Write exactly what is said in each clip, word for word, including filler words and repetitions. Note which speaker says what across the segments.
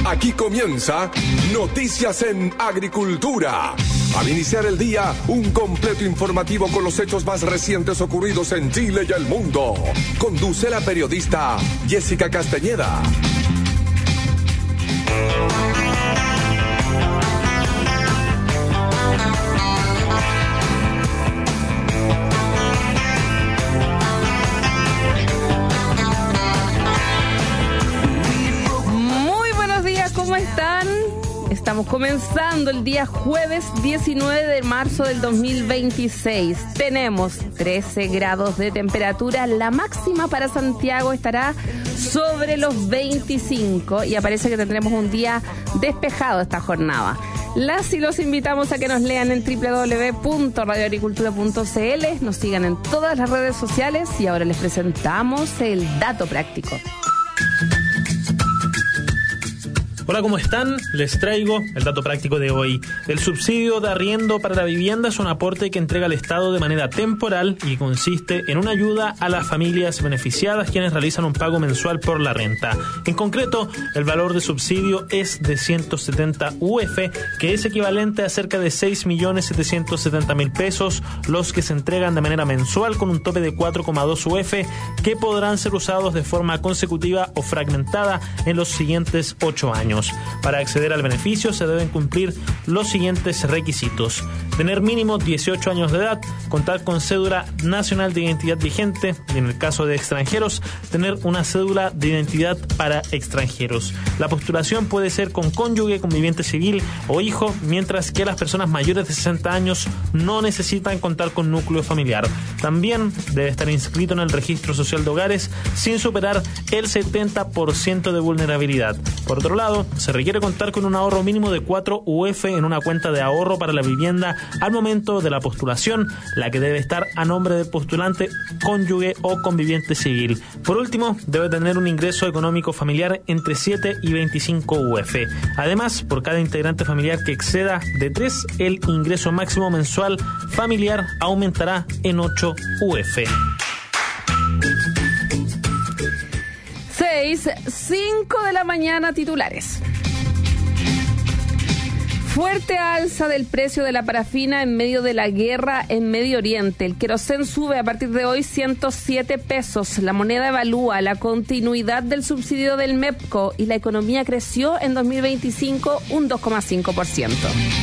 Speaker 1: Aquí comienza Noticias en Agricultura. Al iniciar el día, un completo informativo con los hechos más recientes ocurridos en Chile y el mundo. Conduce la periodista Jessica Castañeda.
Speaker 2: ¿Cómo están? Estamos comenzando el día jueves diecinueve de marzo del dos mil veintiséis. Tenemos trece grados de temperatura. La máxima para Santiago estará sobre los veinticinco y aparece que tendremos un día despejado esta jornada. Las y los invitamos a que nos lean en doble u doble u doble u punto radio agricultura punto c l, nos sigan en todas las redes sociales y ahora les presentamos el dato práctico.
Speaker 3: Hola, ¿cómo están? Les traigo el dato práctico de hoy. El subsidio de arriendo para la vivienda es un aporte que entrega el Estado de manera temporal y consiste en una ayuda a las familias beneficiadas quienes realizan un pago mensual por la renta. En concreto, el valor de subsidio es de ciento setenta U F, que es equivalente a cerca de seis millones setecientos setenta mil pesos, los que se entregan de manera mensual con un tope de cuatro coma dos U F, que podrán ser usados de forma consecutiva o fragmentada en los siguientes ocho años. Para acceder al beneficio se deben cumplir los siguientes requisitos: tener mínimo dieciocho años de edad, contar con cédula nacional de identidad vigente y, en el caso de extranjeros, tener una cédula de identidad para extranjeros. La postulación puede ser con cónyuge, conviviente civil o hijo, mientras que las personas mayores de sesenta años no necesitan contar con núcleo familiar. También debe estar inscrito en el registro social de hogares sin superar el setenta por ciento de vulnerabilidad. Por otro lado, se requiere contar con un ahorro mínimo de cuatro U F en una cuenta de ahorro para la vivienda al momento de la postulación, la que debe estar a nombre del postulante, cónyuge o conviviente civil. Por último, debe tener un ingreso económico familiar entre siete y veinticinco U F. Además, por cada integrante familiar que exceda de tres, el ingreso máximo mensual familiar aumentará en ocho U F.
Speaker 2: cinco de la mañana, titulares. Fuerte alza del precio de la parafina en medio de la guerra en Medio Oriente. El querosén sube a partir de hoy ciento siete pesos. La moneda evalúa la continuidad del subsidio del MEPCO y la economía creció en dos mil veinticinco un dos coma cinco por ciento.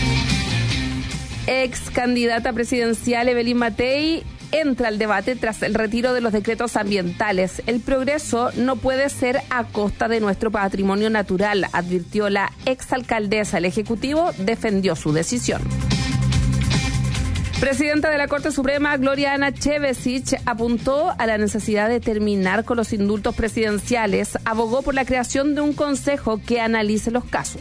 Speaker 2: Ex candidata presidencial Evelyn Matei entra al debate tras el retiro de los decretos ambientales. El progreso no puede ser a costa de nuestro patrimonio natural, advirtió la exalcaldesa. El Ejecutivo defendió su decisión. Presidenta de la Corte Suprema, Gloria Ana Chevesich, apuntó a la necesidad de terminar con los indultos presidenciales. Abogó por la creación de un consejo que analice los casos.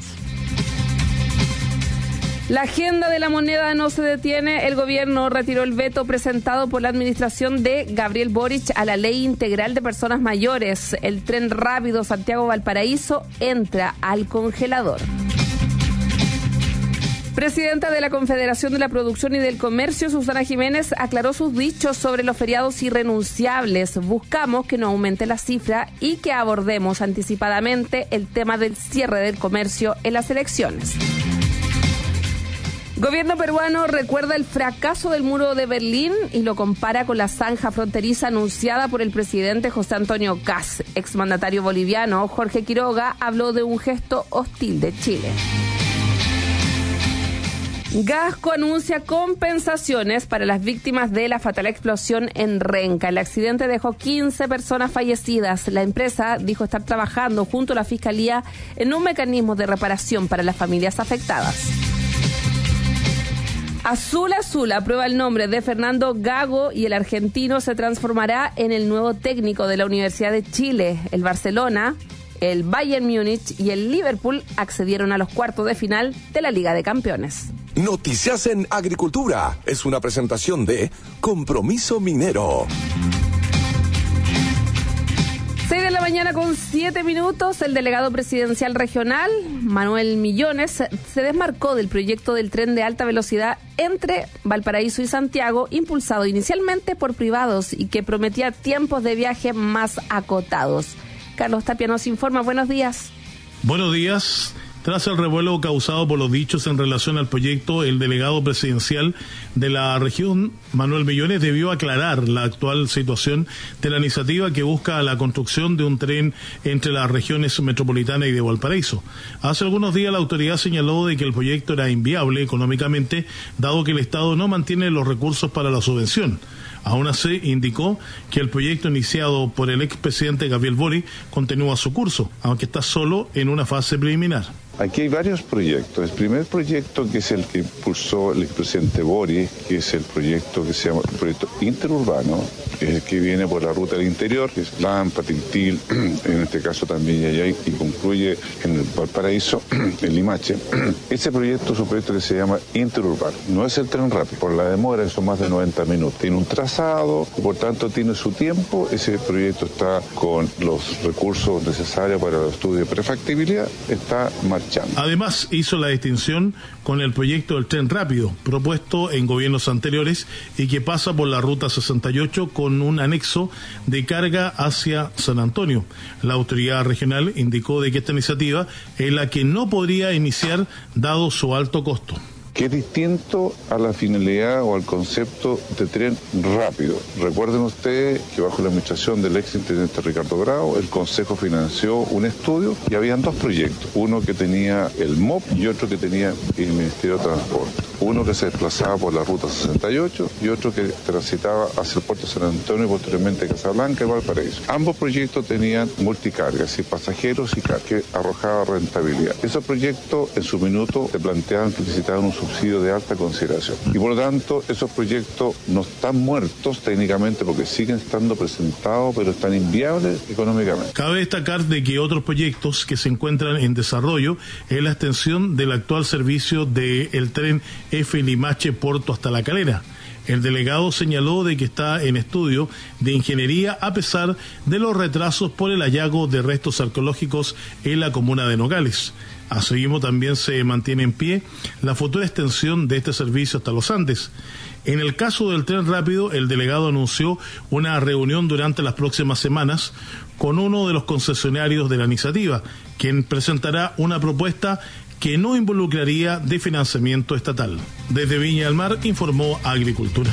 Speaker 2: La agenda de la moneda no se detiene. El gobierno retiró el veto presentado por la administración de Gabriel Boric a la ley integral de personas mayores. El tren rápido Santiago-Valparaíso entra al congelador. Presidenta de la Confederación de la Producción y del Comercio, Susana Jiménez, aclaró sus dichos sobre los feriados irrenunciables. Buscamos que no aumente la cifra y que abordemos anticipadamente el tema del cierre del comercio en las elecciones. Gobierno peruano recuerda el fracaso del muro de Berlín y lo compara con la zanja fronteriza anunciada por el presidente José Antonio Kast. Exmandatario boliviano Jorge Quiroga habló de un gesto hostil de Chile. Gasco anuncia compensaciones para las víctimas de la fatal explosión en Renca. El accidente dejó quince personas fallecidas. La empresa dijo estar trabajando junto a la Fiscalía en un mecanismo de reparación para las familias afectadas. Azul Azul aprueba el nombre de Fernando Gago y el argentino se transformará en el nuevo técnico de la Universidad de Chile. El Barcelona, el Bayern Múnich y el Liverpool accedieron a los cuartos de final de la Liga de Campeones.
Speaker 1: Noticias en Agricultura es una presentación de Compromiso Minero.
Speaker 2: seis de la mañana con siete minutos, el delegado presidencial regional, Manuel Millones, se desmarcó del proyecto del tren de alta velocidad entre Valparaíso y Santiago, impulsado inicialmente por privados y que prometía tiempos de viaje más acotados. Carlos Tapia nos informa. Buenos días.
Speaker 4: Buenos días. Tras el revuelo causado por los dichos en relación al proyecto, el delegado presidencial de la región, Manuel Millones, debió aclarar la actual situación de la iniciativa que busca la construcción de un tren entre las regiones metropolitana y de Valparaíso. Hace algunos días la autoridad señaló de que el proyecto era inviable económicamente, dado que el Estado no mantiene los recursos para la subvención. Aún así, indicó que el proyecto iniciado por el expresidente Gabriel Boric continúa su curso, aunque está solo en una fase preliminar.
Speaker 5: Aquí hay varios proyectos. El primer proyecto, que es el que impulsó el expresidente Boric, que es el proyecto que se llama el proyecto interurbano, es el que viene por la ruta del interior, que es Lampa, Tintil, en este caso también Yayay, y concluye en el Valparaíso, en Limache. Ese proyecto es un proyecto que se llama interurbano. No es el tren rápido, por la demora, son más de noventa minutos. Tiene un trazado, y por tanto tiene su tiempo. Ese proyecto está con los recursos necesarios para el estudio de prefactibilidad, está marchando.
Speaker 4: Además, hizo la distinción con el proyecto del tren rápido, propuesto en gobiernos anteriores y que pasa por la ruta sesenta y ocho con un anexo de carga hacia San Antonio. La autoridad regional indicó de que esta iniciativa es la que no podría iniciar dado su alto costo,
Speaker 5: que es distinto a la finalidad o al concepto de tren rápido. Recuerden ustedes que bajo la administración del ex intendente Ricardo Grau, el Consejo financió un estudio y habían dos proyectos, uno que tenía el M O P y otro que tenía el Ministerio de Transporte. Uno que se desplazaba por la ruta sesenta y ocho y otro que transitaba hacia el puerto de San Antonio y posteriormente Casablanca y Valparaíso. Ambos proyectos tenían multicargas, y pasajeros y cargas, que arrojaba rentabilidad. Esos proyectos en su minuto se planteaban que necesitaban un subsidio de alta consideración. Y por lo tanto, esos proyectos no están muertos técnicamente porque siguen estando presentados, pero están inviables económicamente.
Speaker 4: Cabe destacar de que otros proyectos que se encuentran en desarrollo es la extensión del actual servicio del tren F Limache Porto hasta La Calera. El delegado señaló de que está en estudio de ingeniería a pesar de los retrasos por el hallazgo de restos arqueológicos en la comuna de Nogales. Asimismo, también se mantiene en pie la futura extensión de este servicio hasta los Andes. En el caso del tren rápido, el delegado anunció una reunión durante las próximas semanas con uno de los concesionarios de la iniciativa, quien presentará una propuesta que no involucraría de financiamiento estatal. Desde Viña del Mar informó Agricultura.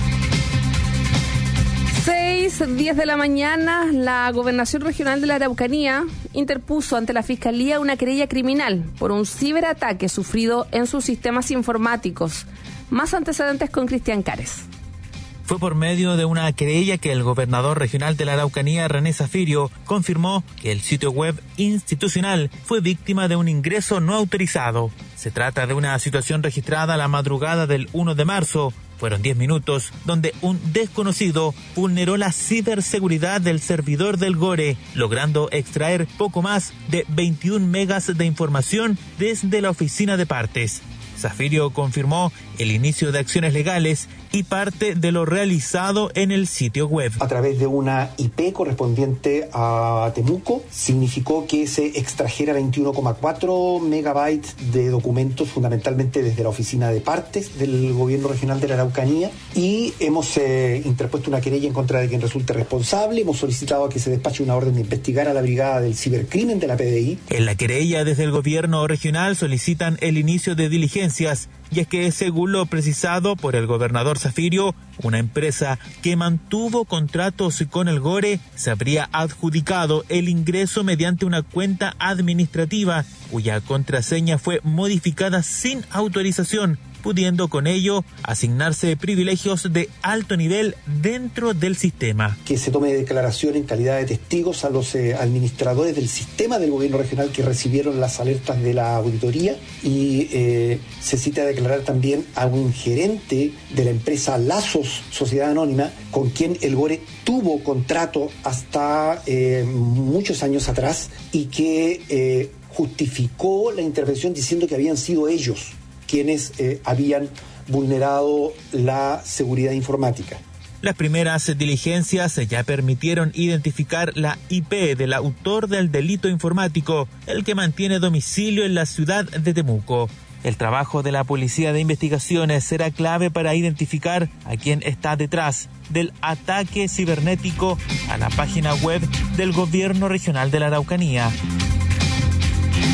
Speaker 2: seis, diez de la mañana, la Gobernación Regional de la Araucanía interpuso ante la Fiscalía una querella criminal por un ciberataque sufrido en sus sistemas informáticos. Más antecedentes con Cristian Cares.
Speaker 6: Fue por medio de una querella que el gobernador regional de la Araucanía, René Zafirio, confirmó que el sitio web institucional fue víctima de un ingreso no autorizado. Se trata de una situación registrada la madrugada del primero de marzo. Fueron diez minutos donde un desconocido vulneró la ciberseguridad del servidor del Gore, logrando extraer poco más de veintiún megas de información desde la oficina de partes. Zafirio confirmó el inicio de acciones legales y parte de lo realizado en el sitio web.
Speaker 7: A través de una I P correspondiente a Temuco, significó que se extrajera veintiuno coma cuatro megabytes de documentos, fundamentalmente desde la oficina de partes del gobierno regional de la Araucanía, y hemos eh, interpuesto una querella en contra de quien resulte responsable. Hemos solicitado a que se despache una orden de investigar a la brigada del cibercrimen de la P D I.
Speaker 6: En la querella desde el gobierno regional solicitan el inicio de diligencias, y es que, según lo precisado por el gobernador Zafirio, una empresa que mantuvo contratos con el Gore se habría adjudicado el ingreso mediante una cuenta administrativa cuya contraseña fue modificada sin autorización, pudiendo con ello asignarse privilegios de alto nivel dentro del sistema.
Speaker 7: Que se tome declaración en calidad de testigos a los eh, administradores del sistema del gobierno regional que recibieron las alertas de la auditoría, y eh, se cita a declarar también a un gerente de la empresa Lazos, Sociedad Anónima, con quien el Gore tuvo contrato hasta eh, muchos años atrás, y que eh, justificó la intervención diciendo que habían sido ellos quienes eh, habían vulnerado la seguridad informática.
Speaker 6: Las primeras diligencias ya permitieron identificar la I P del autor del delito informático, el que mantiene domicilio en la ciudad de Temuco. El trabajo de la Policía de Investigaciones será clave para identificar a quién está detrás del ataque cibernético a la página web del Gobierno Regional de la Araucanía.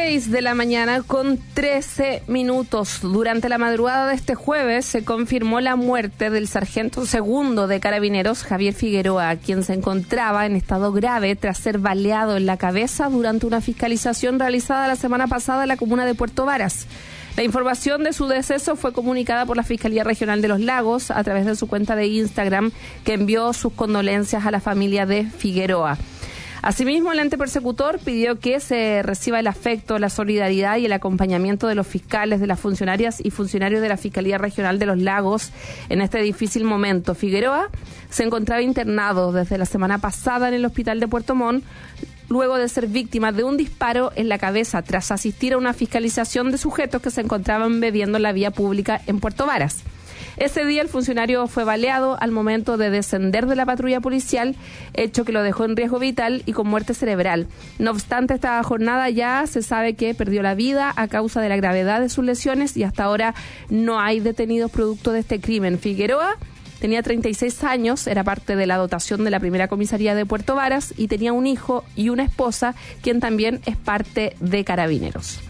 Speaker 2: seis de la mañana con trece minutos. Durante la madrugada de este jueves se confirmó la muerte del sargento segundo de Carabineros, Javier Figueroa, quien se encontraba en estado grave tras ser baleado en la cabeza durante una fiscalización realizada la semana pasada en la comuna de Puerto Varas. La información de su deceso fue comunicada por la Fiscalía Regional de Los Lagos a través de su cuenta de Instagram, que envió sus condolencias a la familia de Figueroa. Asimismo, el ente persecutor pidió que se reciba el afecto, la solidaridad y el acompañamiento de los fiscales, de las funcionarias y funcionarios de la Fiscalía Regional de Los Lagos en este difícil momento. Figueroa se encontraba internado desde la semana pasada en el hospital de Puerto Montt, luego de ser víctima de un disparo en la cabeza tras asistir a una fiscalización de sujetos que se encontraban bebiendo en la vía pública en Puerto Varas. Ese día el funcionario fue baleado al momento de descender de la patrulla policial, hecho que lo dejó en riesgo vital y con muerte cerebral. No obstante, esta jornada ya se sabe que perdió la vida a causa de la gravedad de sus lesiones y hasta ahora no hay detenidos producto de este crimen. Figueroa tenía treinta y seis años, era parte de la dotación de la primera comisaría de Puerto Varas y tenía un hijo y una esposa, quien también es parte de Carabineros.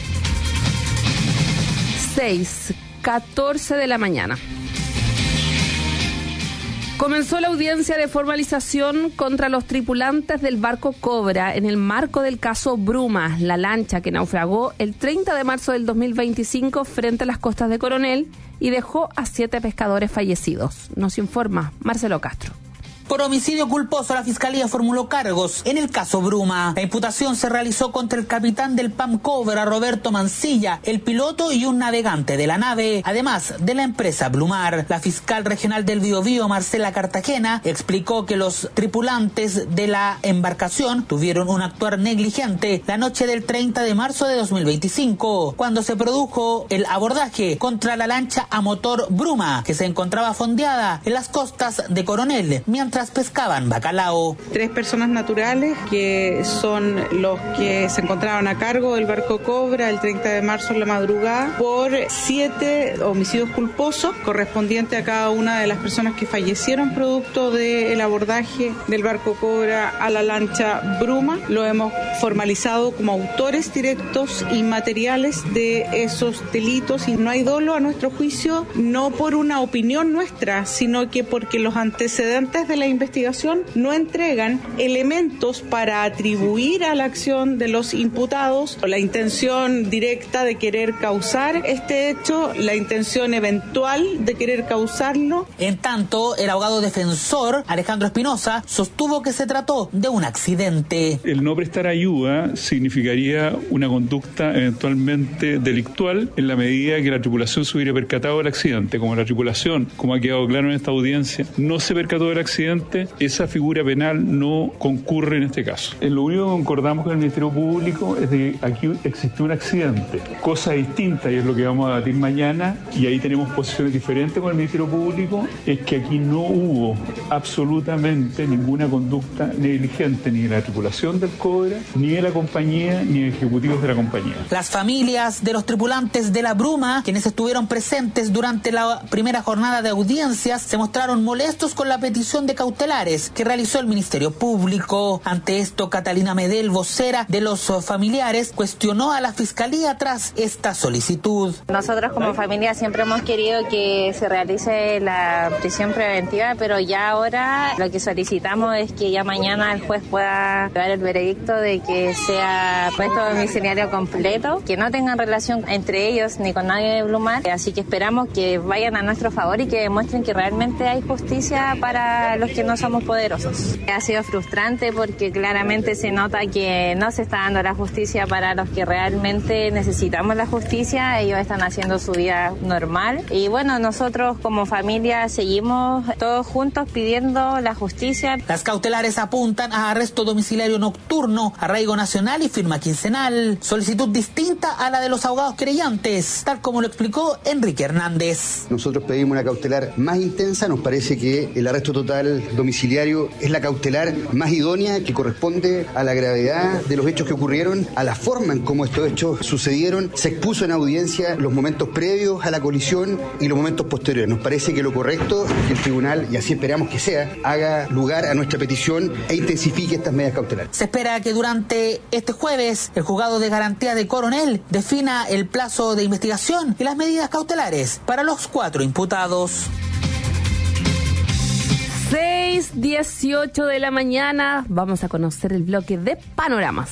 Speaker 2: seis, catorce de la mañana. Comenzó la audiencia de formalización contra los tripulantes del barco Cobra en el marco del caso Bruma, la lancha que naufragó el treinta de marzo del dos mil veinticinco frente a las costas de Coronel y dejó a siete pescadores fallecidos. Nos informa Marcelo Castro.
Speaker 8: Por homicidio culposo, la Fiscalía formuló cargos en el caso Bruma. La imputación se realizó contra el capitán del P A M Cobra, Roberto Mancilla, el piloto y un navegante de la nave, además de la empresa Blumar. La fiscal regional del Biobío, Marcela Cartagena, explicó que los tripulantes de la embarcación tuvieron un actuar negligente la noche del treinta de marzo de dos mil veinticinco, cuando se produjo el abordaje contra la lancha a motor Bruma, que se encontraba fondeada en las costas de Coronel, mientras pescaban bacalao.
Speaker 9: Tres personas naturales que son los que se encontraban a cargo del barco Cobra el treinta de marzo en la madrugada por siete homicidios culposos correspondientes a cada una de las personas que fallecieron producto del abordaje del barco Cobra a la lancha Bruma. Lo hemos formalizado como autores directos y materiales de esos delitos y no hay dolo a nuestro juicio, no por una opinión nuestra, sino que porque los antecedentes de la investigación no entregan elementos para atribuir a la acción de los imputados la intención directa de querer causar este hecho, la intención eventual de querer causarlo.
Speaker 8: En tanto, el abogado defensor Alejandro Espinosa sostuvo que se trató de un accidente.
Speaker 10: El no prestar ayuda significaría una conducta eventualmente delictual en la medida que la tripulación se hubiera percatado del accidente. Como la tripulación, como ha quedado claro en esta audiencia, no se percató del accidente, esa figura penal no concurre en este caso. En lo único que concordamos con el Ministerio Público es de que aquí existió un accidente, cosa distinta, y es lo que vamos a debatir mañana, y ahí tenemos posiciones diferentes con el Ministerio Público, es que aquí no hubo absolutamente ninguna conducta negligente ni de la tripulación del Cobra, ni de la compañía, ni de ejecutivos de la compañía.
Speaker 8: Las familias de los tripulantes de la Bruma, quienes estuvieron presentes durante la primera jornada de audiencias, se mostraron molestos con la petición de cautelares que realizó el Ministerio Público. Ante esto, Catalina Medel, vocera de los familiares, cuestionó a la Fiscalía tras esta solicitud.
Speaker 11: Nosotros como familia siempre hemos querido que se realice la prisión preventiva, pero ya ahora lo que solicitamos es que ya mañana el juez pueda dar el veredicto de que sea puesto domiciliario completo, que no tengan relación entre ellos ni con nadie de Blumar, así que esperamos que vayan a nuestro favor y que demuestren que realmente hay justicia para los que no somos poderosos. Ha sido frustrante porque claramente se nota que no se está dando la justicia para los que realmente necesitamos la justicia. Ellos están haciendo su vida normal y bueno, nosotros como familia seguimos todos juntos pidiendo la justicia.
Speaker 8: Las cautelares apuntan a arresto domiciliario nocturno, arraigo nacional y firma quincenal, solicitud distinta a la de los abogados querellantes, tal como lo explicó Enrique Hernández.
Speaker 12: Nosotros pedimos una cautelar más intensa, nos parece que el arresto total domiciliario es la cautelar más idónea que corresponde a la gravedad de los hechos que ocurrieron, a la forma en cómo estos hechos sucedieron. Se expuso en audiencia los momentos previos a la colisión y los momentos posteriores. Nos parece que lo correcto es que el tribunal, y así esperamos que sea, haga lugar a nuestra petición e intensifique estas medidas cautelares.
Speaker 8: Se espera que durante este jueves el juzgado de garantía de Coronel defina el plazo de investigación y las medidas cautelares para los cuatro imputados.
Speaker 2: seis dieciocho de la mañana, vamos a conocer el bloque de panoramas.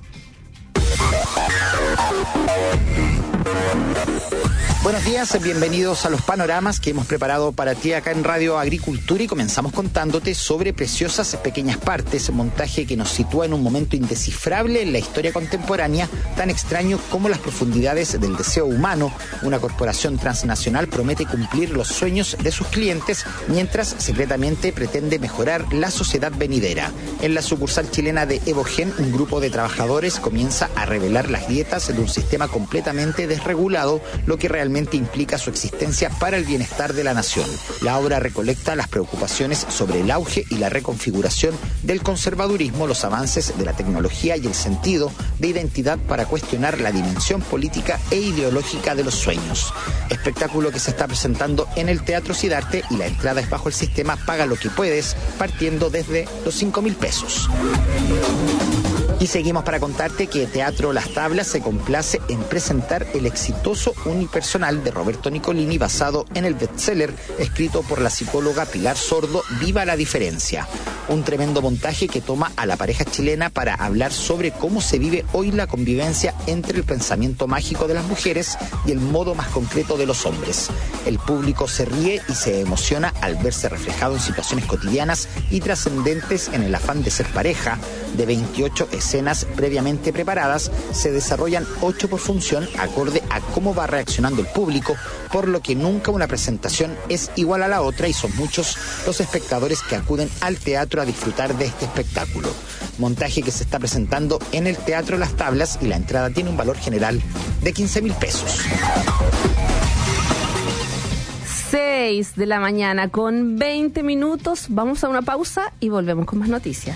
Speaker 13: Buenos días, bienvenidos a los panoramas que hemos preparado para ti acá en Radio Agricultura, y comenzamos contándote sobre Preciosas Pequeñas Partes, montaje que nos sitúa en un momento indescifrable en la historia contemporánea, tan extraño como las profundidades del deseo humano. Una corporación transnacional promete cumplir los sueños de sus clientes mientras secretamente pretende mejorar la sociedad venidera. En la sucursal chilena de Evogen, un grupo de trabajadores comienza a revelar las grietas de un sistema completamente desregulado, lo que realmente implica su existencia para el bienestar de la nación. La obra recolecta las preocupaciones sobre el auge y la reconfiguración del conservadurismo, los avances de la tecnología y el sentido de identidad para cuestionar la dimensión política e ideológica de los sueños. Espectáculo que se está presentando en el Teatro Sidarte, y la entrada es bajo el sistema Paga lo que puedes, partiendo desde los cinco mil pesos. Y seguimos para contarte que Teatro Las Tablas se complace en presentar el exitoso unipersonal de Roberto Nicolini, basado en el bestseller escrito por la psicóloga Pilar Sordo, Viva la Diferencia. Un tremendo montaje que toma a la pareja chilena para hablar sobre cómo se vive hoy la convivencia entre el pensamiento mágico de las mujeres y el modo más concreto de los hombres. El público se ríe y se emociona al verse reflejado en situaciones cotidianas y trascendentes en el afán de ser pareja. De veintiocho escenas previamente preparadas, se desarrollan ocho por función, acorde a cómo va reaccionando el público, por lo que nunca una presentación es igual a la otra, y son muchos los espectadores que acuden al teatro a disfrutar de este espectáculo. Montaje que se está presentando en el Teatro Las Tablas, y la entrada tiene un valor general de quince mil pesos.
Speaker 2: seis de la mañana con veinte minutos, vamos a una pausa y volvemos con más noticias.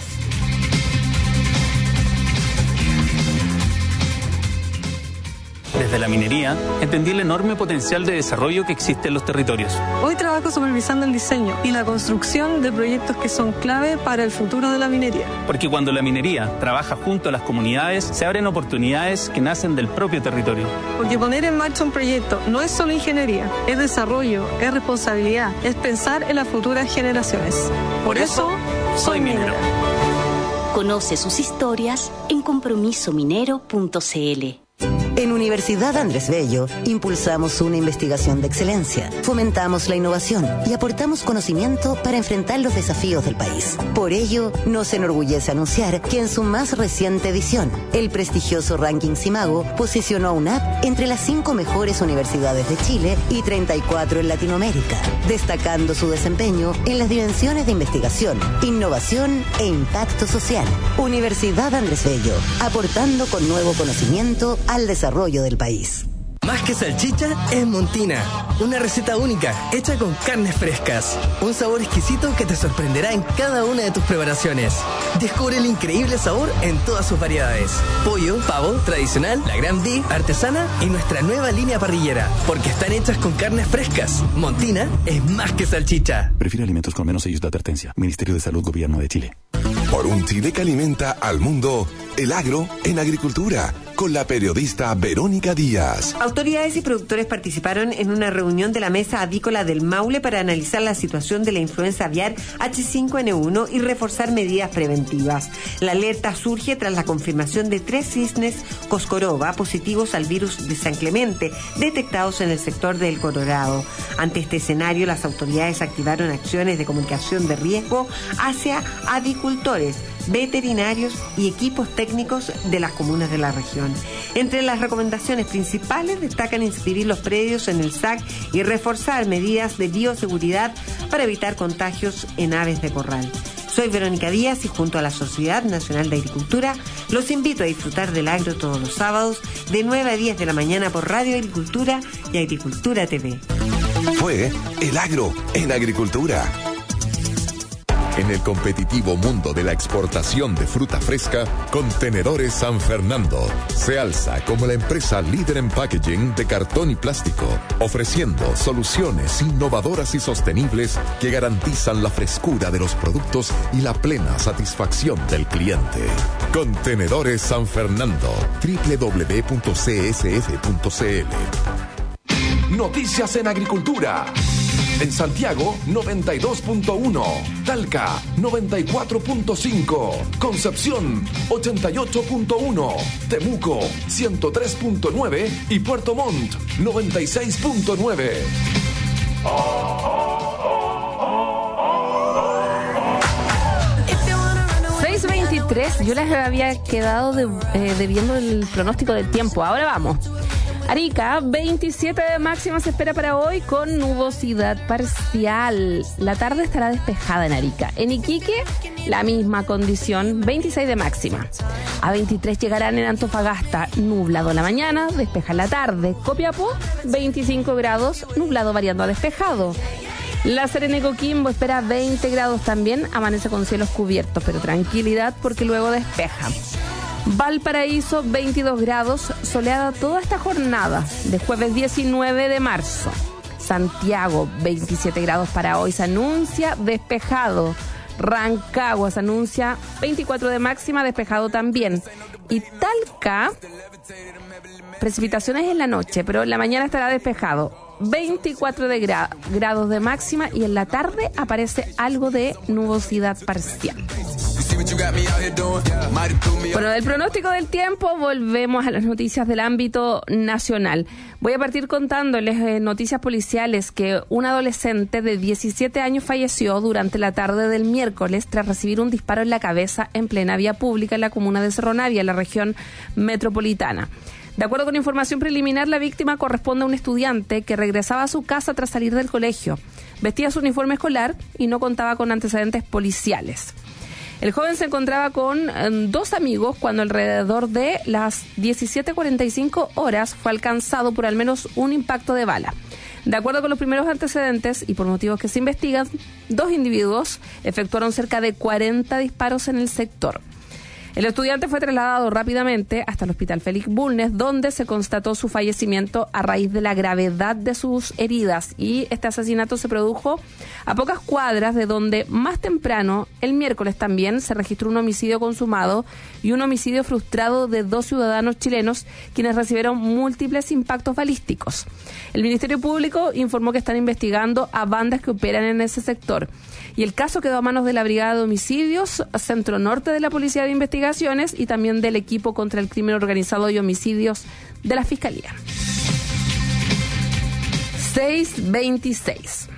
Speaker 14: Desde la minería, entendí el enorme potencial de desarrollo que existe en los territorios.
Speaker 15: Hoy trabajo supervisando el diseño y la construcción de proyectos que son clave para el futuro de la minería.
Speaker 14: Porque cuando la minería trabaja junto a las comunidades, se abren oportunidades que nacen del propio territorio.
Speaker 15: Porque poner en marcha un proyecto no es solo ingeniería, es desarrollo, es responsabilidad, es pensar en las futuras generaciones. Por eso, soy minera.
Speaker 16: Conoce sus historias en compromiso minero punto c l.
Speaker 17: En Universidad Andrés Bello impulsamos una investigación de excelencia, fomentamos la innovación y aportamos conocimiento para enfrentar los desafíos del país. Por ello, nos enorgullece anunciar que en su más reciente edición, el prestigioso ranking Simago posicionó a UNAP entre las cinco mejores universidades de Chile y treinta y cuatro en Latinoamérica, destacando su desempeño en las dimensiones de investigación, innovación e impacto social. Universidad Andrés Bello, aportando con nuevo conocimiento al desarrollo del país.
Speaker 18: Más que salchicha es Montina, una receta única hecha con carnes frescas, un sabor exquisito que te sorprenderá en cada una de tus preparaciones. Descubre el increíble sabor en todas sus variedades: pollo, pavo, tradicional, la Gran Beef, artesana y nuestra nueva línea parrillera, porque están hechas con carnes frescas. Montina es más que salchicha.
Speaker 19: Prefiere alimentos con menos sellos de advertencia. Ministerio de Salud, Gobierno de Chile.
Speaker 1: Por un Chile que alimenta al mundo, el agro en agricultura, con la periodista Verónica Díaz.
Speaker 20: Autoridades y productores participaron en una reunión de la Mesa Avícola del Maule para analizar la situación de la influenza aviar H cinco N uno y reforzar medidas preventivas. La alerta surge tras la confirmación de tres cisnes Coscorova positivos al virus de San Clemente, detectados en el sector del Colorado. Ante este escenario, las autoridades activaron acciones de comunicación de riesgo hacia avicultores, veterinarios y equipos técnicos de las comunas de la región. Entre las recomendaciones principales destacan inscribir los predios en el S A C y reforzar medidas de bioseguridad para evitar contagios en aves de corral. Soy Verónica Díaz y junto a la Sociedad Nacional de Agricultura los invito a disfrutar del agro todos los sábados de nueve a diez de la mañana por Radio Agricultura y Agricultura T V.
Speaker 1: Fue El Agro en Agricultura. En el competitivo mundo de la exportación de fruta fresca, Contenedores San Fernando se alza como la empresa líder en packaging de cartón y plástico, ofreciendo soluciones innovadoras y sostenibles que garantizan la frescura de los productos y la plena satisfacción del cliente. Contenedores San Fernando, doble u doble u doble u punto c s f punto c l. Noticias en agricultura. En Santiago, noventa y dos punto uno. Talca, noventa y cuatro punto cinco. Concepción, ochenta y ocho punto uno. Temuco, ciento tres punto nueve. Y Puerto Montt, noventa y seis punto nueve.
Speaker 2: seis veintitrés, yo les había quedado de, eh, debiendo el pronóstico del tiempo. Ahora vamos. Arica, veintisiete de máxima se espera para hoy con nubosidad parcial. La tarde estará despejada en Arica. En Iquique, la misma condición, veintiséis de máxima. A veintitrés llegarán en Antofagasta, nublado en la mañana, despeja en la tarde. Copiapó, veinticinco grados, nublado variando a despejado. La Serena y Coquimbo espera veinte grados también, amanece con cielos cubiertos, pero tranquilidad porque luego despeja. Valparaíso, veintidós grados, soleada toda esta jornada de jueves diecinueve de marzo. Santiago, veintisiete grados para hoy, se anuncia despejado. Rancagua se anuncia veinticuatro de máxima, despejado también. Y Talca, precipitaciones en la noche, pero en la mañana estará despejado. veinticuatro de gra- grados de máxima y en la tarde aparece algo de nubosidad parcial. Bueno, del pronóstico del tiempo volvemos a las noticias del ámbito nacional. Voy a partir contándoles eh, noticias policiales que un adolescente de diecisiete años falleció durante la tarde del miércoles tras recibir un disparo en la cabeza en plena vía pública en la comuna de Cerro Navia, en la región metropolitana. De acuerdo con información preliminar, la víctima corresponde a un estudiante que regresaba a su casa tras salir del colegio. Vestía su uniforme escolar y no contaba con antecedentes policiales. El joven se encontraba con eh, dos amigos cuando alrededor de las diecisiete cuarenta y cinco horas fue alcanzado por al menos un impacto de bala. De acuerdo con los primeros antecedentes y por motivos que se investigan, dos individuos efectuaron cerca de cuarenta disparos en el sector. El estudiante fue trasladado rápidamente hasta el Hospital Félix Bulnes, donde se constató su fallecimiento a raíz de la gravedad de sus heridas. Y este asesinato se produjo a pocas cuadras de donde más temprano, el miércoles también, se registró un homicidio consumado y un homicidio frustrado de dos ciudadanos chilenos, quienes recibieron múltiples impactos balísticos. El Ministerio Público informó que están investigando a bandas que operan en ese sector. Y el caso quedó a manos de la Brigada de Homicidios, Centro Norte de la Policía de Investigaciones y también del Equipo contra el Crimen Organizado y Homicidios de la Fiscalía. seis veintiséis.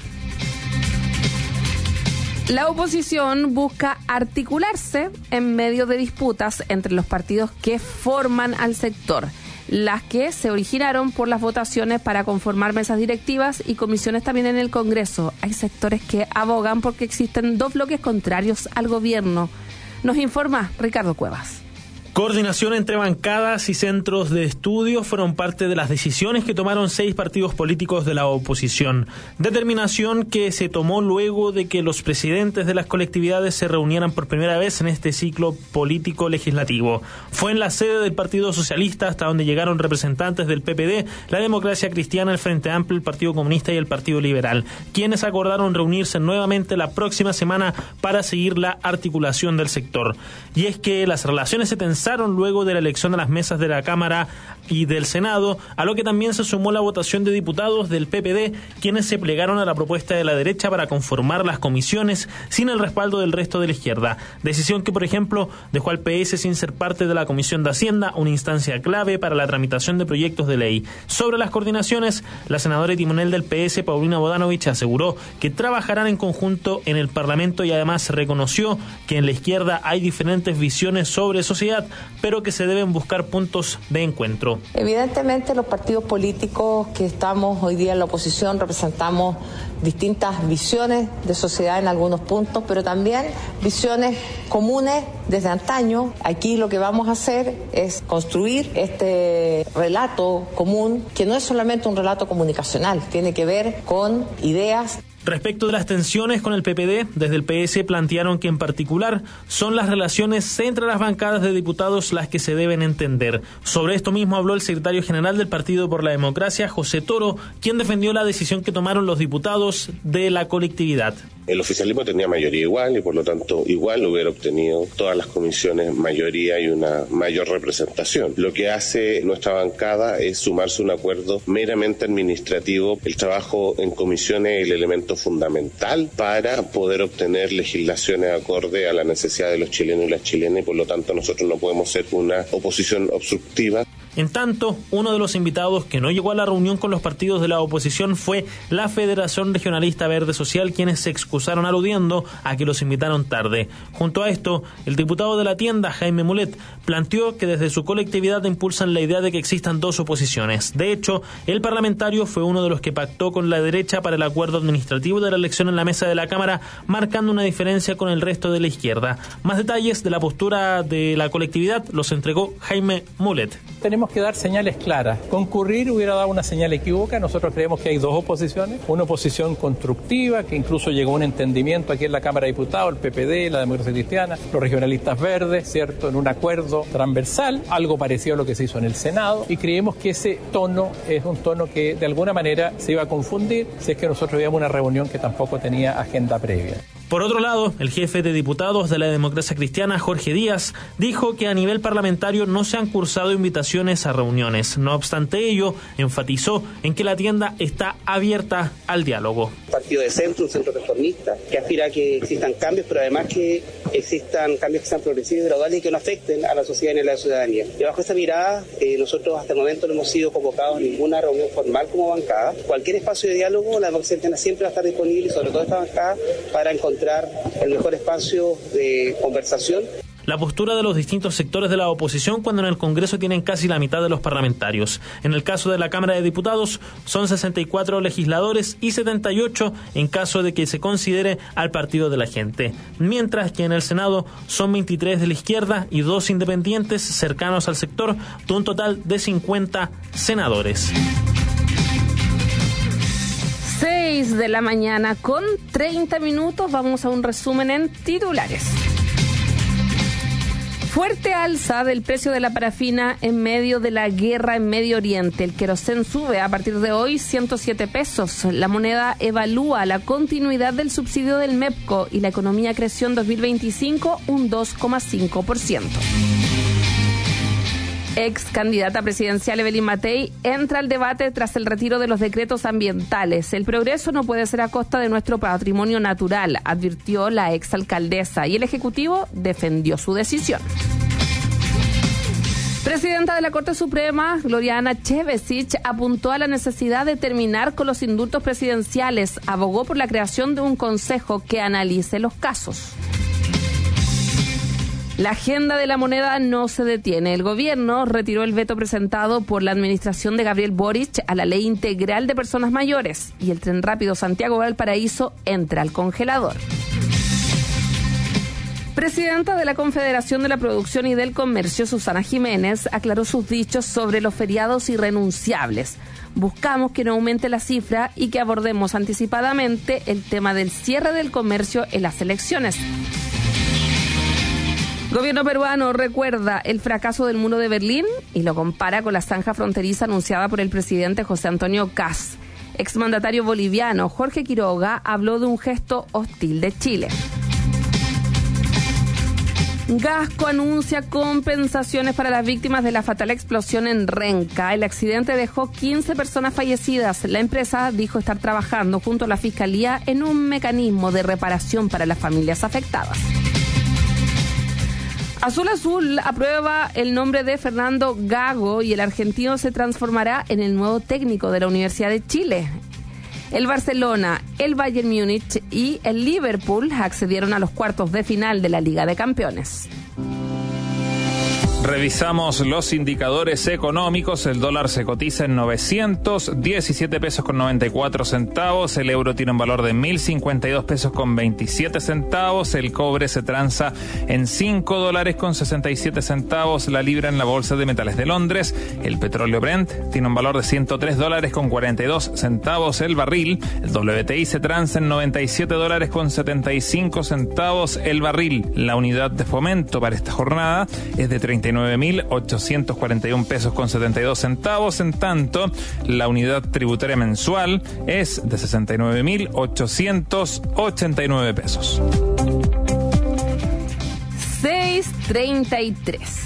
Speaker 2: La oposición busca articularse en medio de disputas entre los partidos que forman al sector, las que se originaron por las votaciones para conformar mesas directivas y comisiones también en el Congreso. Hay sectores que abogan porque existen dos bloques contrarios al gobierno. Nos informa Ricardo Cuevas.
Speaker 3: Coordinación entre bancadas y centros de estudio fueron parte de las decisiones que tomaron seis partidos políticos de la oposición. Determinación que se tomó luego de que los presidentes de las colectividades se reunieran por primera vez en este ciclo político legislativo. Fue en la sede del Partido Socialista hasta donde llegaron representantes del P P D, la Democracia Cristiana, el Frente Amplio, el Partido Comunista y el Partido Liberal, quienes acordaron reunirse nuevamente la próxima semana para seguir la articulación del sector. Y es que las relaciones se tensaron luego de la elección de las mesas de la Cámara y del Senado, a lo que también se sumó la votación de diputados del P P D, quienes se plegaron a la propuesta de la derecha para conformar las comisiones sin el respaldo del resto de la izquierda. Decisión que, por ejemplo, dejó al P S sin ser parte de la Comisión de Hacienda, una instancia clave para la tramitación de proyectos de ley. Sobre las coordinaciones, la senadora y timonel del P S, Paulina Bodanovich, aseguró que trabajarán en conjunto en el Parlamento y además reconoció que en la izquierda hay diferentes visiones sobre sociedad, pero que se deben buscar puntos de encuentro.
Speaker 21: Evidentemente los partidos políticos que estamos hoy día en la oposición representamos distintas visiones de sociedad en algunos puntos, pero también visiones comunes desde antaño. Aquí lo que vamos a hacer es construir este relato común, que no es solamente un relato comunicacional, tiene que ver con ideas.
Speaker 3: Respecto de las tensiones con el P P D, desde el P S plantearon que en particular son las relaciones entre las bancadas de diputados las que se deben entender. Sobre esto mismo habló el secretario general del Partido por la Democracia, José Toro, quien defendió la decisión que tomaron los diputados de la colectividad.
Speaker 5: El oficialismo tenía mayoría igual y por lo tanto igual hubiera obtenido todas las comisiones mayoría y una mayor representación. Lo que hace nuestra bancada es sumarse a un acuerdo meramente administrativo. El trabajo en comisiones es el elemento fundamental para poder obtener legislaciones acorde a la necesidad de los chilenos y las chilenas y por lo tanto nosotros no podemos ser una oposición obstructiva.
Speaker 3: En tanto, uno de los invitados que no llegó a la reunión con los partidos de la oposición fue la Federación Regionalista Verde Social, quienes se excusaron aludiendo a que los invitaron tarde. Junto a esto, el diputado de la tienda, Jaime Mulet, planteó que desde su colectividad impulsan la idea de que existan dos oposiciones. De hecho, el parlamentario fue uno de los que pactó con la derecha para el acuerdo administrativo de la elección en la mesa de la Cámara, marcando una diferencia con el resto de la izquierda. Más detalles de la postura de la colectividad los entregó Jaime Mulet.
Speaker 22: Tenemos que dar señales claras. Concurrir hubiera dado una señal equívoca. Nosotros creemos que hay dos oposiciones. Una oposición constructiva, que incluso llegó a un entendimiento aquí en la Cámara de Diputados, el P P D, la Democracia Cristiana, los regionalistas verdes, ¿cierto? En un acuerdo transversal, algo parecido a lo que se hizo en el Senado. Y creemos que ese tono es un tono que de alguna manera se iba a confundir si es que nosotros veíamos una reunión que tampoco tenía agenda previa.
Speaker 3: Por otro lado, el jefe de diputados de la Democracia Cristiana, Jorge Díaz, dijo que a nivel parlamentario no se han cursado invitaciones a reuniones. No obstante ello, enfatizó en que la tienda está abierta al diálogo.
Speaker 23: Un partido de centro, un centro reformista, que aspira a que existan cambios, pero además que existan cambios que sean progresivos y graduales y que no afecten a la sociedad ni a la ciudadanía. Y bajo esa mirada, eh, nosotros hasta el momento no hemos sido convocados a ninguna reunión formal como bancada. Cualquier espacio de diálogo, la Democracia Cristiana siempre va a estar disponible, y sobre todo esta bancada, para encontrar el mejor espacio de conversación.
Speaker 3: La postura de los distintos sectores de la oposición cuando en el Congreso tienen casi la mitad de los parlamentarios. En el caso de la Cámara de Diputados son sesenta y cuatro legisladores y setenta y ocho en caso de que se considere al Partido de la Gente. Mientras que en el Senado son veintitrés de la izquierda y dos independientes cercanos al sector, de un total de cincuenta senadores.
Speaker 2: seis de la mañana con treinta minutos. Vamos a un resumen en titulares. Fuerte alza del precio de la parafina en medio de la guerra en Medio Oriente. El querosén sube a partir de hoy ciento siete pesos. La moneda evalúa la continuidad del subsidio del MEPCO y la economía creció en dos mil veinticinco un dos coma cinco por ciento. Ex candidata presidencial Evelyn Matei entra al debate tras el retiro de los decretos ambientales. El progreso no puede ser a costa de nuestro patrimonio natural, advirtió la exalcaldesa, y el Ejecutivo defendió su decisión. Presidenta de la Corte Suprema, Gloriana Chevesich, apuntó a la necesidad de terminar con los indultos presidenciales. Abogó por la creación de un consejo que analice los casos. La agenda de la moneda no se detiene. El gobierno retiró el veto presentado por la administración de Gabriel Boric a la ley integral de personas mayores y el tren rápido Santiago-Valparaíso entra al congelador. Presidenta de la Confederación de la Producción y del Comercio, Susana Jiménez, aclaró sus dichos sobre los feriados irrenunciables. Buscamos que no aumente la cifra y que abordemos anticipadamente el tema del cierre del comercio en las elecciones. Gobierno peruano recuerda el fracaso del muro de Berlín y lo compara con la zanja fronteriza anunciada por el presidente José Antonio Kast. Exmandatario boliviano Jorge Quiroga habló de un gesto hostil de Chile. Gasco anuncia compensaciones para las víctimas de la fatal explosión en Renca. El accidente dejó quince personas fallecidas. La empresa dijo estar trabajando junto a la Fiscalía en un mecanismo de reparación para las familias afectadas. Azul Azul aprueba el nombre de Fernando Gago y el argentino se transformará en el nuevo técnico de la Universidad de Chile. El Barcelona, el Bayern Múnich y el Liverpool accedieron a los cuartos de final de la Liga de Campeones.
Speaker 4: Revisamos los indicadores económicos. El dólar se cotiza en novecientos diecisiete pesos con noventa y cuatro centavos. El euro tiene un valor de mil cincuenta y dos pesos con veintisiete centavos. El cobre se transa en cinco dólares con sesenta y siete centavos la libra en la Bolsa de Metales de Londres. El petróleo Brent tiene un valor de ciento tres dólares con cuarenta y dos centavos el barril. El W T I se transa en noventa y siete dólares con setenta y cinco centavos el barril. La unidad de fomento para esta jornada es de treinta y nueve mil ochocientos cuarenta y un pesos con setenta y dos centavos. En tanto, la unidad tributaria mensual es de sesenta y nueve mil ochocientos ochenta y nueve pesos.
Speaker 2: seis treinta y tres.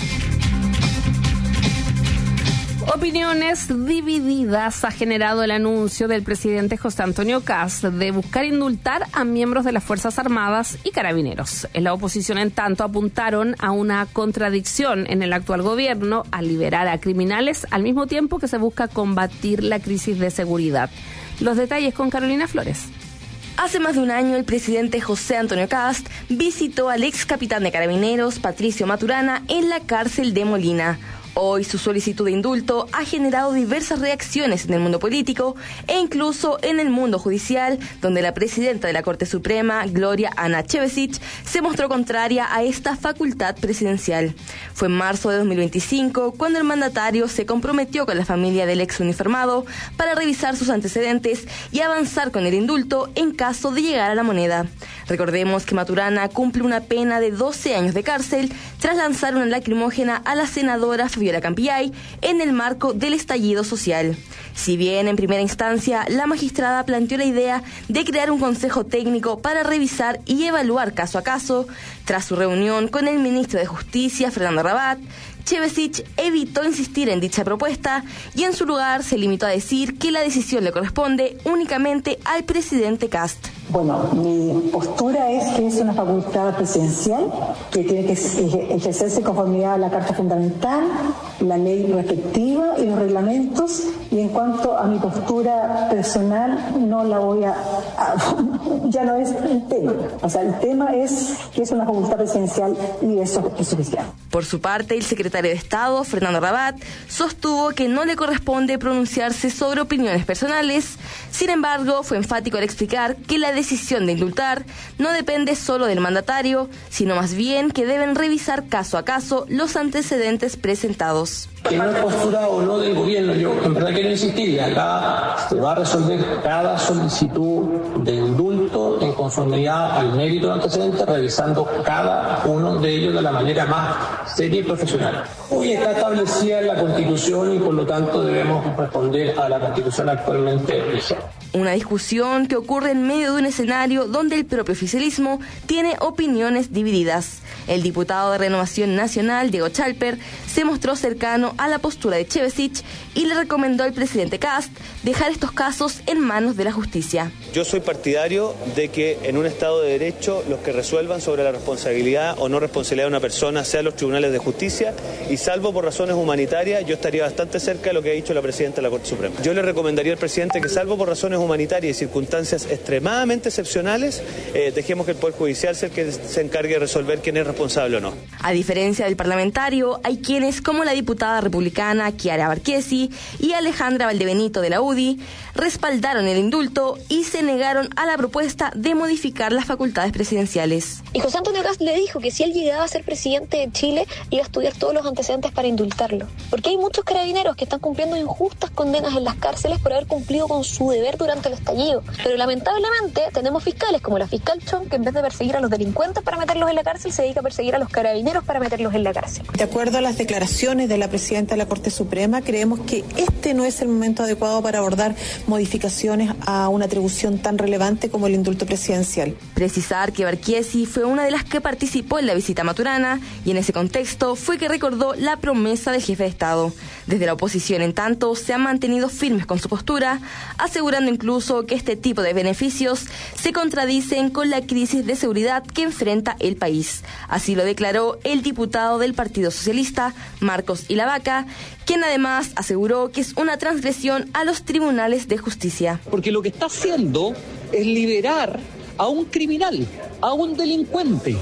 Speaker 2: Opiniones divididas ha generado el anuncio del presidente José Antonio Kast de buscar indultar a miembros de las Fuerzas Armadas y Carabineros. En la oposición, en tanto, apuntaron a una contradicción en el actual gobierno al liberar a criminales al mismo tiempo que se busca combatir la crisis de seguridad. Los detalles con Carolina Flores.
Speaker 6: Hace más de un año, el presidente José Antonio Kast visitó al ex capitán de Carabineros, Patricio Maturana, en la cárcel de Molina. Hoy su solicitud de indulto ha generado diversas reacciones en el mundo político e incluso en el mundo judicial, donde la presidenta de la Corte Suprema, Gloria Ana Chevesic, se mostró contraria a esta facultad presidencial. Fue en marzo de dos mil veinticinco cuando el mandatario se comprometió con la familia del ex uniformado para revisar sus antecedentes y avanzar con el indulto en caso de llegar a la moneda. Recordemos que Maturana cumple una pena de doce años de cárcel tras lanzar una lacrimógena a la senadora Fabiola Campillay en el marco del estallido social. Si bien en primera instancia la magistrada planteó la idea de crear un consejo técnico para revisar y evaluar caso a caso, tras su reunión con el ministro de Justicia, Fernando Rabat, Chevesic evitó insistir en dicha propuesta y en su lugar se limitó a decir que la decisión le corresponde únicamente al presidente Kast.
Speaker 7: Bueno, mi postura es que es una facultad presidencial que tiene que ejercerse en conformidad a la Carta Fundamental, la ley respectiva y los reglamentos, y en cuanto a mi postura personal no la voy a, a ya no es el tema. O sea, el tema es que es una facultad presidencial y eso es suficiente.
Speaker 6: Por su parte, el secretario de Estado, Fernando Rabat, sostuvo que no le corresponde pronunciarse sobre opiniones personales. Sin embargo, fue enfático al explicar que la decisión de indultar no depende solo del mandatario, sino más bien que deben revisar caso a caso los antecedentes presentados.
Speaker 24: Que no es postura o no del gobierno, yo en verdad quiero insistir, acá se va a resolver cada solicitud de indulto en conformidad al mérito de antecedentes, revisando cada uno de ellos de la manera más seria y profesional. Hoy está establecida en la Constitución y por lo tanto debemos responder a la Constitución actualmente vigente.
Speaker 6: Una discusión que ocurre en medio de un escenario donde el propio oficialismo tiene opiniones divididas. El diputado de Renovación Nacional, Diego Chalper, se mostró cercano a la postura de Chevesic y le recomendó al presidente Kast dejar estos casos en manos de la justicia.
Speaker 25: Yo soy partidario de que en un Estado de Derecho los que resuelvan sobre la responsabilidad o no responsabilidad de una persona sean los tribunales de justicia, y salvo por razones humanitarias, yo estaría bastante cerca de lo que ha dicho la presidenta de la Corte Suprema. Yo le recomendaría al presidente que, salvo por razones humanitarias y circunstancias extremadamente excepcionales, eh, dejemos que el Poder Judicial sea el que se encargue de resolver quién es responsable o no.
Speaker 6: A diferencia del parlamentario, hay quienes, como la diputada republicana Chiara Barquesi y Alejandra Valdebenito de la U D I, respaldaron el indulto y se negaron a la propuesta de modificar las facultades presidenciales.
Speaker 26: Y José Antonio Kast le dijo que si él llegaba a ser presidente de Chile, iba a estudiar todos los antecedentes para indultarlo. Porque hay muchos carabineros que están cumpliendo injustas condenas en las cárceles por haber cumplido con su deber durante el estallido. Pero lamentablemente tenemos fiscales como la fiscal Chong, que en vez de perseguir a los delincuentes para meterlos en la cárcel, se dedica a perseguir a los carabineros para meterlos en la cárcel.
Speaker 27: De acuerdo a las declaraciones de la presidenta de la Corte Suprema, creemos que este no es el momento adecuado para abordar modificaciones a una atribución tan relevante como el indulto presidencial.
Speaker 6: Precisar que Barquesi fue una de las que participó en la visita a Maturana y en ese contexto fue que recordó la promesa del jefe de Estado. Desde la oposición, en tanto, se han mantenido firmes con su postura, asegurando incluso que este tipo de beneficios se contradicen con la crisis de seguridad que enfrenta el país. Así lo declaró el diputado del Partido Socialista, Marcos Ilavaca, quien además aseguró que es una transgresión a los tribunales de justicia.
Speaker 28: Porque lo que está haciendo es liberar a un criminal, a un delincuente,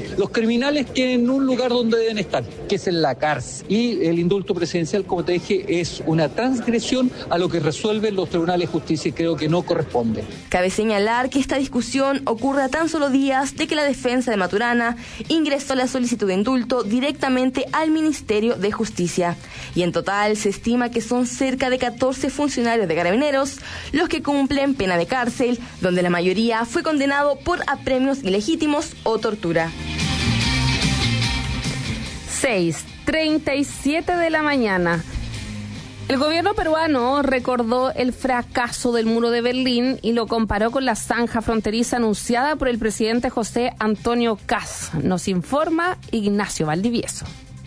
Speaker 8: Los criminales tienen un lugar donde deben estar, que es en la cárcel. Y el indulto presidencial, como te dije, es una transgresión a lo que resuelven los tribunales de justicia y creo que no corresponde.
Speaker 6: Cabe señalar que esta discusión ocurre a tan solo días de que la defensa de Maturana ingresó la solicitud de indulto directamente al Ministerio de Justicia. Y en total se estima que son cerca de catorce funcionarios de Carabineros los que cumplen pena de cárcel, donde la mayoría fue condenado por apremios ilegítimos o tortura.
Speaker 2: seis treinta y siete de la mañana. El gobierno peruano recordó el fracaso del muro de Berlín y lo comparó con la zanja fronteriza anunciada por el presidente José Antonio Kast. Nos informa Ignacio Valdivieso.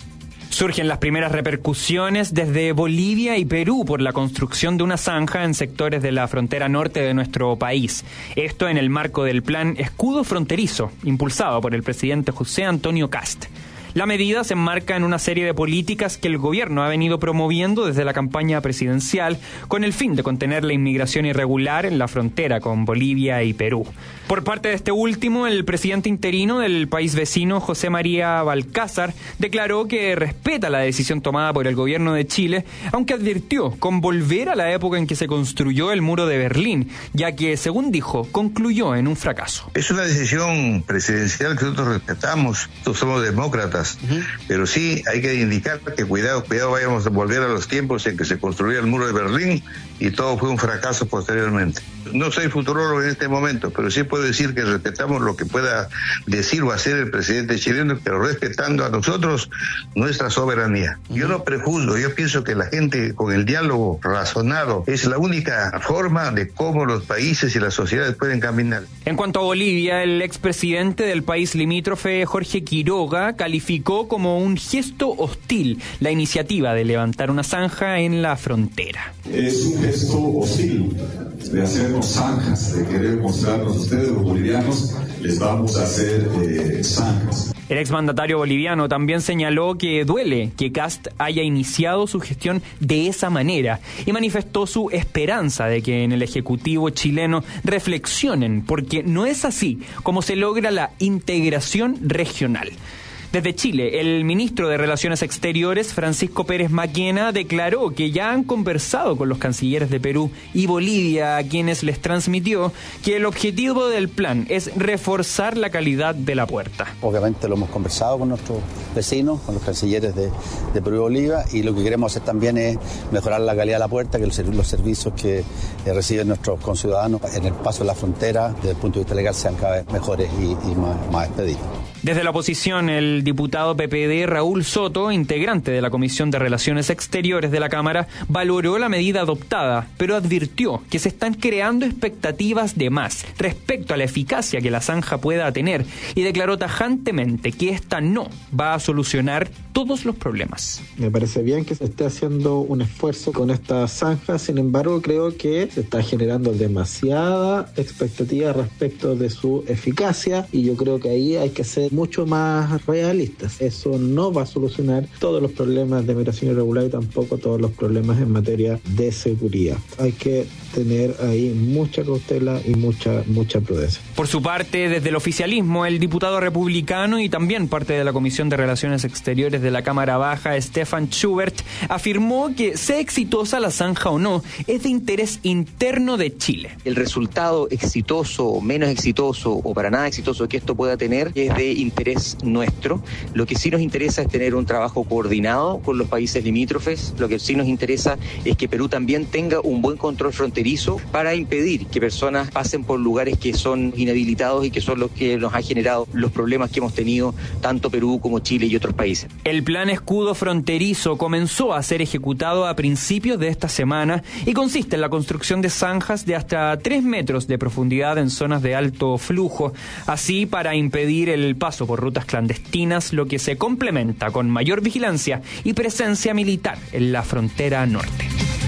Speaker 9: Surgen las primeras repercusiones desde Bolivia y Perú por la construcción de una zanja en sectores de la frontera norte de nuestro país. Esto en el marco del plan Escudo Fronterizo, impulsado por el presidente José Antonio Kast. La medida se enmarca en una serie de políticas que el gobierno ha venido promoviendo desde la campaña presidencial con el fin de contener la inmigración irregular en la frontera con Bolivia y Perú. Por parte de este último, el presidente interino del país vecino, José María Balcázar, declaró que respeta la decisión tomada por el gobierno de Chile, aunque advirtió con volver a la época en que se construyó el muro de Berlín, ya que, según dijo, concluyó en un fracaso.
Speaker 10: Es una decisión presidencial que nosotros respetamos, nosotros somos demócratas. Uh-huh. Pero sí hay que indicar que cuidado, cuidado vayamos a volver a los tiempos en que se construía el muro de Berlín y todo fue un fracaso posteriormente. No soy futurólogo en este momento, pero sí puedo decir que respetamos lo que pueda decir o hacer el presidente chileno, pero respetando a nosotros nuestra soberanía. Yo no prejuzgo, yo pienso que la gente con el diálogo razonado es la única forma de cómo los países y las sociedades pueden caminar.
Speaker 9: En cuanto a Bolivia, el expresidente del país limítrofe, Jorge Quiroga, calificó como un gesto hostil la iniciativa de levantar una zanja en la frontera.
Speaker 11: Es un gesto hostil de hacernos zanjas, de querer mostrarnos a ustedes, los bolivianos, les vamos a hacer eh, zanjas.
Speaker 9: El exmandatario boliviano también señaló que duele que Kast haya iniciado su gestión de esa manera y manifestó su esperanza de que en el Ejecutivo chileno reflexionen, porque no es así como se logra la integración regional. Desde Chile, el ministro de Relaciones Exteriores, Francisco Pérez Maquena, declaró que ya han conversado con los cancilleres de Perú y Bolivia, a quienes les transmitió que el objetivo del plan es reforzar la calidad de la puerta.
Speaker 12: Obviamente lo hemos conversado con nuestros vecinos, con los cancilleres de, de Perú y Bolivia, y lo que queremos hacer también es mejorar la calidad de la puerta, que los, los servicios que eh, reciben nuestros conciudadanos en el paso de la frontera, desde el punto de vista legal, sean cada vez mejores y, y más, más expeditos.
Speaker 9: Desde la oposición, el diputado P P D Raúl Soto, integrante de la Comisión de Relaciones Exteriores de la Cámara, valoró la medida adoptada, pero advirtió que se están creando expectativas de más respecto a la eficacia que la zanja pueda tener y declaró tajantemente que esta no va a solucionar todos los problemas.
Speaker 13: Me parece bien que se esté haciendo un esfuerzo con esta zanja, sin embargo creo que se está generando demasiada expectativa respecto de su eficacia y yo creo que ahí hay que ser mucho más realistas. Eso no va a solucionar todos los problemas de migración irregular y tampoco todos los problemas en materia de seguridad. Hay que tener ahí mucha cautela y mucha mucha prudencia.
Speaker 9: Por su parte, desde el oficialismo, el diputado republicano y también parte de la Comisión de Relaciones Exteriores de la Cámara Baja, Stefan Schubert, afirmó que sea exitosa la zanja o no, es de interés interno de Chile.
Speaker 14: El resultado exitoso o menos exitoso o para nada exitoso que esto pueda tener es de interés nuestro. Lo que sí nos interesa es tener un trabajo coordinado con los países limítrofes. Lo que sí nos interesa es que Perú también tenga un buen control fronterizo para impedir que personas pasen por lugares que son inhabilitados y que son los que nos han generado los problemas que hemos tenido tanto Perú como Chile y otros países.
Speaker 9: El plan Escudo Fronterizo comenzó a ser ejecutado a principios de esta semana y consiste en la construcción de zanjas de hasta tres metros de profundidad en zonas de alto flujo, así para impedir el paso por rutas clandestinas, lo que se complementa con mayor vigilancia y presencia militar en la frontera norte.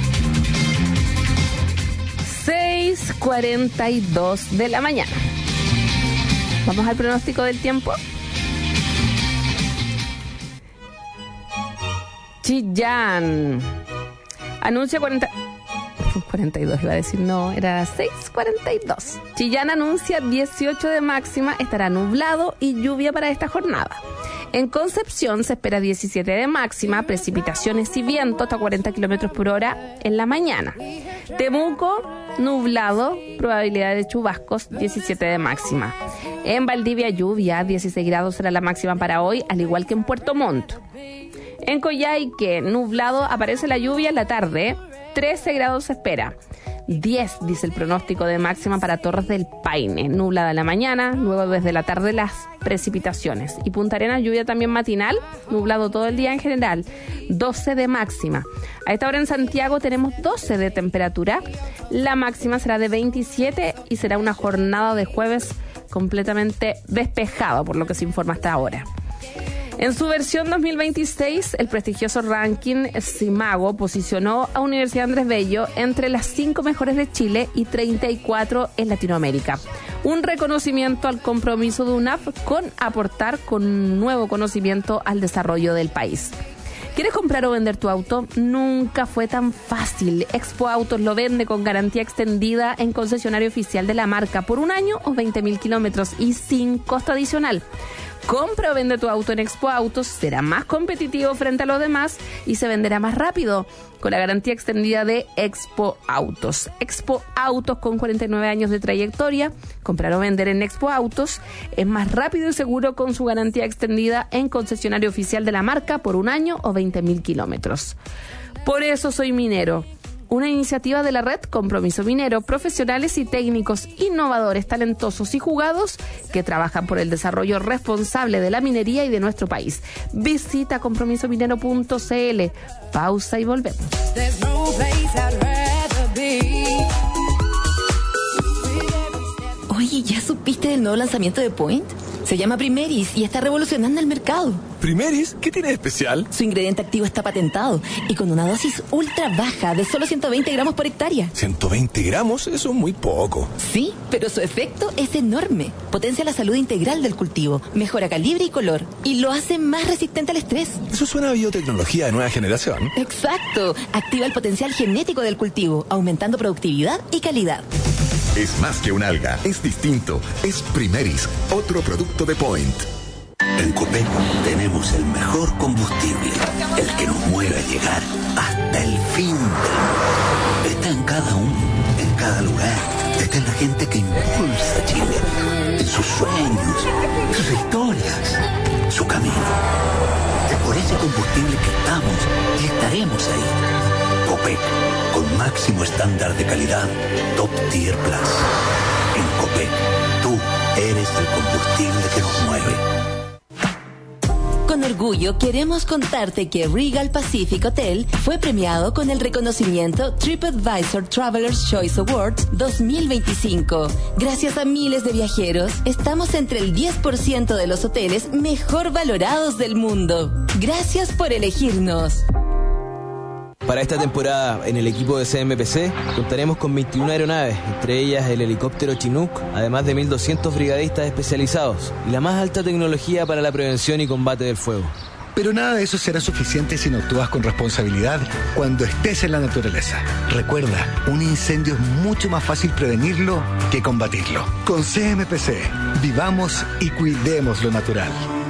Speaker 2: seis cuarenta y dos de la mañana. Vamos al pronóstico del tiempo. Chillán anuncia cuarenta... cuarenta y dos iba a decir, no, era seis cuarenta y dos. Chillán anuncia dieciocho de máxima, estará nublado y lluvia para esta jornada. En Concepción se espera diecisiete de máxima, precipitaciones y viento hasta cuarenta kilómetros por hora en la mañana. Temuco, nublado, probabilidad de chubascos, diecisiete de máxima. En Valdivia, lluvia, dieciséis grados será la máxima para hoy, al igual que en Puerto Montt. En Coyhaique, nublado, aparece la lluvia en la tarde, trece grados se espera. diez, dice el pronóstico de máxima para Torres del Paine, nublada en la mañana, luego desde la tarde las precipitaciones. Y Punta Arenas, lluvia también matinal, nublado todo el día en general, doce de máxima. A esta hora en Santiago tenemos doce de temperatura, la máxima será de veintisiete y será una jornada de jueves completamente despejado, por lo que se informa hasta ahora. En su versión dos mil veintiséis, el prestigioso ranking Simago posicionó a Universidad Andrés Bello entre las cinco mejores de Chile y treinta y cuatro en Latinoamérica. Un reconocimiento al compromiso de U N A P con aportar con un nuevo conocimiento al desarrollo del país. ¿Quieres comprar o vender tu auto? Nunca fue tan fácil. Expo Autos lo vende con garantía extendida en concesionario oficial de la marca por un año o veinte mil kilómetros y sin costo adicional. Compra o vende tu auto en Expo Autos, será más competitivo frente a los demás y se venderá más rápido con la garantía extendida de Expo Autos. Expo Autos, con cuarenta y nueve años de trayectoria, comprar o vender en Expo Autos es más rápido y seguro con su garantía extendida en concesionario oficial de la marca por un año o veinte mil kilómetros. Por eso soy minero. Una iniciativa de la red Compromiso Minero, profesionales y técnicos innovadores, talentosos y jugados que trabajan por el desarrollo responsable de la minería y de nuestro país. Visita compromiso minero punto c l. Pausa y volvemos.
Speaker 1: Oye, ¿ya supiste del nuevo lanzamiento de Point? Se llama Primeris y está revolucionando el mercado.
Speaker 15: ¿Primeris? ¿Qué tiene de especial?
Speaker 1: Su ingrediente activo está patentado y con una dosis ultra baja de solo ciento veinte gramos por hectárea.
Speaker 15: ¿ciento veinte gramos? Eso es muy poco.
Speaker 1: Sí, pero su efecto es enorme. Potencia la salud integral del cultivo, mejora calibre y color y lo hace más resistente al estrés.
Speaker 15: Eso suena a biotecnología de nueva generación.
Speaker 1: Exacto. Activa el potencial genético del cultivo, aumentando productividad y calidad.
Speaker 16: Es más que un alga, es distinto. Es Primeris, otro producto de Point.
Speaker 17: En Copec tenemos el mejor combustible, el que nos mueve a llegar hasta el fin del mundo. Está en cada uno, en cada lugar. Está en la gente que impulsa a Chile, en sus sueños, sus historias, su camino. Es por ese combustible que estamos y estaremos ahí. Copec, con máximo estándar de calidad, Top Tier Plus. En Copec, tú eres el combustible que nos mueve.
Speaker 1: Con orgullo queremos contarte que Regal Pacific Hotel fue premiado con el reconocimiento TripAdvisor Traveler's Choice Awards dos mil veinticinco. Gracias a miles de viajeros, estamos entre el diez por ciento de los hoteles mejor valorados del mundo. Gracias por elegirnos.
Speaker 18: Para esta temporada, en el equipo de C M P C, contaremos con veintiuna aeronaves, entre ellas el helicóptero Chinook, además de mil doscientos brigadistas especializados y la más alta tecnología para la prevención y combate del fuego.
Speaker 19: Pero nada de eso será suficiente si no actúas con responsabilidad cuando estés en la naturaleza. Recuerda, un incendio es mucho más fácil prevenirlo que combatirlo. Con C M P C, vivamos y cuidemos lo natural.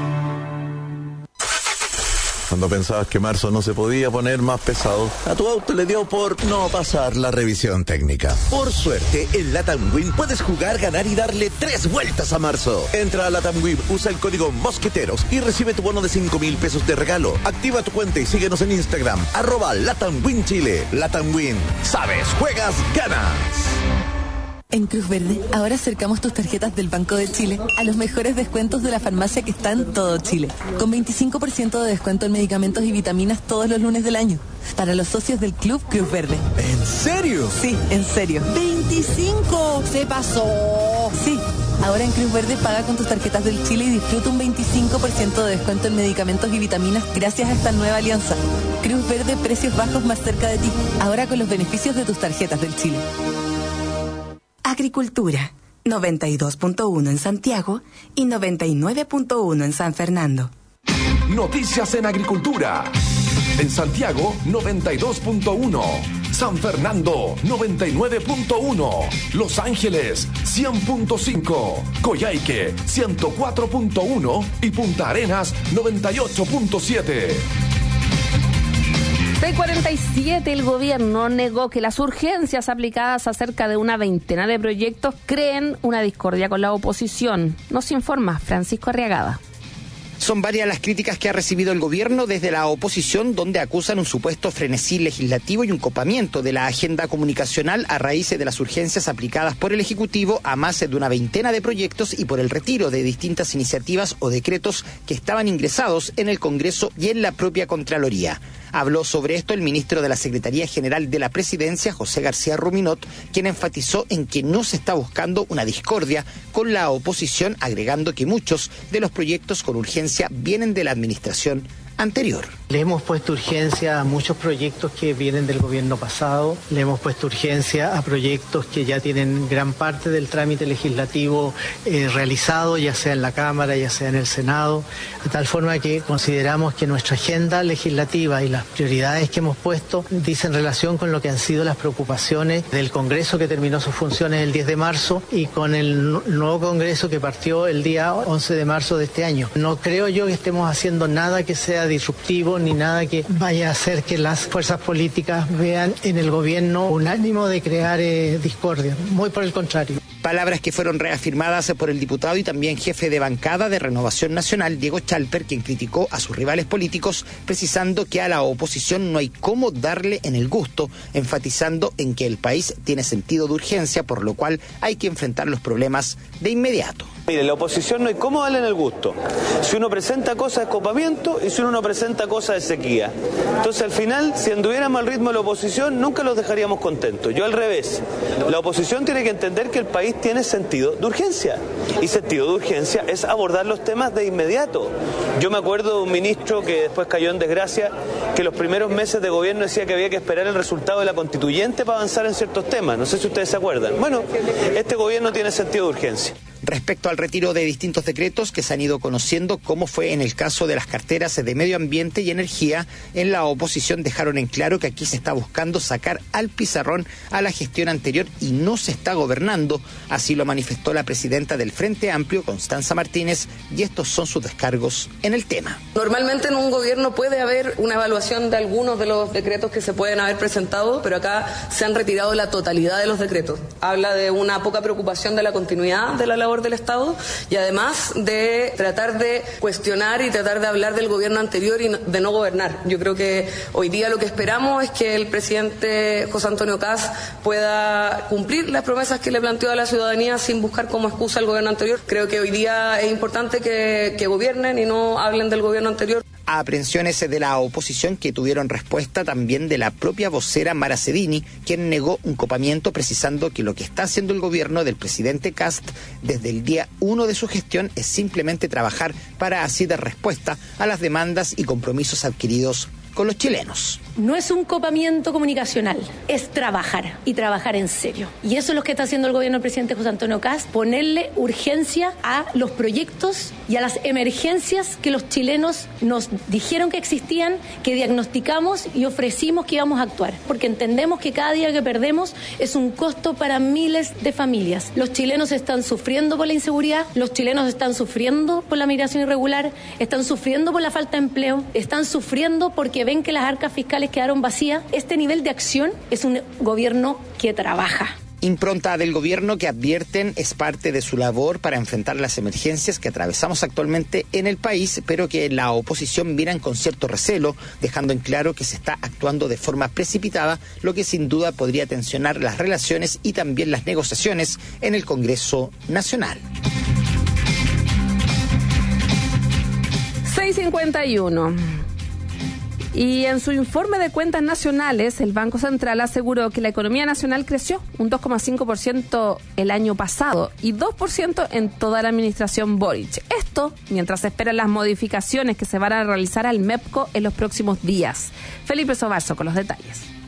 Speaker 16: Cuando pensabas que marzo no se podía poner más pesado, a tu auto le dio por no pasar la revisión técnica.
Speaker 20: Por suerte, en Latam Win puedes jugar, ganar y darle tres vueltas a marzo.
Speaker 16: Entra a Latam Win, usa el código Mosqueteros y recibe tu bono de cinco mil pesos de regalo. Activa tu cuenta y síguenos en Instagram, arroba Latam Win Chile. Latam Win, sabes, juegas, ganas.
Speaker 1: En Cruz Verde, ahora acercamos tus tarjetas del Banco de Chile a los mejores descuentos de la farmacia que está en todo Chile. Con veinticinco por ciento de descuento en medicamentos y vitaminas todos los lunes del año. Para los socios del Club Cruz Verde.
Speaker 15: ¿En serio?
Speaker 1: Sí, en serio. ¡veinticinco! ¡Se pasó! Sí. Ahora en Cruz Verde paga con tus tarjetas del Chile y disfruta un veinticinco por ciento de descuento en medicamentos y vitaminas gracias a esta nueva alianza. Cruz Verde, precios bajos más cerca de ti. Ahora con los beneficios de tus tarjetas del Chile.
Speaker 28: Agricultura, noventa y dos punto uno en Santiago y noventa y nueve punto uno en San Fernando.
Speaker 29: Noticias en Agricultura. En Santiago, noventa y dos punto uno. San
Speaker 15: San Fernando noventa y nueve punto uno, Los Ángeles cien punto cinco, Coyhaique ciento cuatro punto uno y Punta Arenas noventa y ocho punto siete.
Speaker 2: seis cuarenta y siete, el gobierno negó que las urgencias aplicadas a cerca de una veintena de proyectos creen una discordia con la oposición. Nos informa Francisco Arriagada.
Speaker 3: Son varias las críticas que ha recibido el gobierno desde la oposición, donde acusan un supuesto frenesí legislativo y un copamiento de la agenda comunicacional a raíz de las urgencias aplicadas por el Ejecutivo a más de una veintena de proyectos y por el retiro de distintas iniciativas o decretos que estaban ingresados en el Congreso y en la propia Contraloría. Habló sobre esto el ministro de la Secretaría General de la Presidencia, José García Ruminot, quien enfatizó en que no se está buscando una discordia con la oposición, agregando que muchos de los proyectos con urgencia vienen de la administración anterior.
Speaker 4: Le hemos puesto urgencia a muchos proyectos que vienen del gobierno pasado, le hemos puesto urgencia a proyectos que ya tienen gran parte del trámite legislativo eh, realizado, ya sea en la Cámara, ya sea en el Senado, de tal forma que consideramos que nuestra agenda legislativa y las prioridades que hemos puesto dicen relación con lo que han sido las preocupaciones del Congreso que terminó sus funciones el diez de marzo y con el nuevo Congreso que partió el día once de marzo de este año. No creo yo que estemos haciendo nada que sea disruptivo ni nada que vaya a hacer que las fuerzas políticas vean en el gobierno un ánimo de crear eh, discordia, muy por el contrario.
Speaker 3: Palabras que fueron reafirmadas por el diputado y también jefe de bancada de Renovación Nacional, Diego Chalper, quien criticó a sus rivales políticos, precisando que a la oposición no hay cómo darle en el gusto, enfatizando en que el país tiene sentido de urgencia, por lo cual hay que enfrentar los problemas de inmediato.
Speaker 25: Mire, la oposición no hay cómo darle en el gusto. Si uno presenta cosas de escopamiento y si uno no presenta cosas de sequía. Entonces, al final, si anduviéramos al ritmo de la oposición, nunca los dejaríamos contentos. Yo al revés. La oposición tiene que entender que el país tiene sentido de urgencia. Y sentido de urgencia es abordar los temas de inmediato. Yo me acuerdo de un ministro que después cayó en desgracia, que los primeros meses de gobierno decía que había que esperar el resultado de la constituyente para avanzar en ciertos temas. No sé si ustedes se acuerdan. Bueno, este gobierno tiene sentido de urgencia.
Speaker 3: Respecto al retiro de distintos decretos que se han ido conociendo, como fue en el caso de las carteras de Medio Ambiente y Energía, en la oposición dejaron en claro que aquí se está buscando sacar al pizarrón a la gestión anterior y no se está gobernando. Así lo manifestó la presidenta del Frente Amplio, Constanza Martínez, y estos son sus descargos en el tema.
Speaker 5: Normalmente en un gobierno puede haber una evaluación de algunos de los decretos que se pueden haber presentado, pero acá se han retirado la totalidad de los decretos. Habla de una poca preocupación de la continuidad de la labor del Estado y además de tratar de cuestionar y tratar de hablar del gobierno anterior y de no gobernar. Yo creo que hoy día lo que esperamos es que el presidente José Antonio Kast pueda cumplir las promesas que le planteó a la ciudadanía sin buscar como excusa el gobierno anterior. Creo que hoy día es importante que, que gobiernen y no hablen del gobierno anterior.
Speaker 3: A aprehensiones de la oposición que tuvieron respuesta también de la propia vocera Mara Cedini, quien negó un copamiento precisando que lo que está haciendo el gobierno del presidente Kast desde el día uno de su gestión es simplemente trabajar para así dar respuesta a las demandas y compromisos adquiridos con los chilenos.
Speaker 7: No es un copamiento comunicacional, es trabajar y trabajar en serio. Y eso es lo que está haciendo el gobierno del presidente José Antonio Kast, ponerle urgencia a los proyectos y a las emergencias que los chilenos nos dijeron que existían, que diagnosticamos y ofrecimos que íbamos a actuar. Porque entendemos que cada día que perdemos es un costo para miles de familias. Los chilenos están sufriendo por la inseguridad, los chilenos están sufriendo por la migración irregular, están sufriendo por la falta de empleo, están sufriendo porque ven que las arcas fiscales quedaron vacías. Este nivel de acción es un gobierno que trabaja.
Speaker 3: Impronta del gobierno que advierten es parte de su labor para enfrentar las emergencias que atravesamos actualmente en el país, pero que la oposición miran con cierto recelo, dejando en claro que se está actuando de forma precipitada, lo que sin duda podría tensionar las relaciones y también las negociaciones en el Congreso Nacional.
Speaker 2: seis cincuenta y uno. Y en su informe de cuentas nacionales, el Banco Central aseguró que la economía nacional creció un dos coma cinco por ciento el año pasado y dos por ciento en toda la administración Boric. Esto mientras se esperan las modificaciones que se van a realizar al MEPCO en los próximos días. Felipe Sobarzo con los detalles.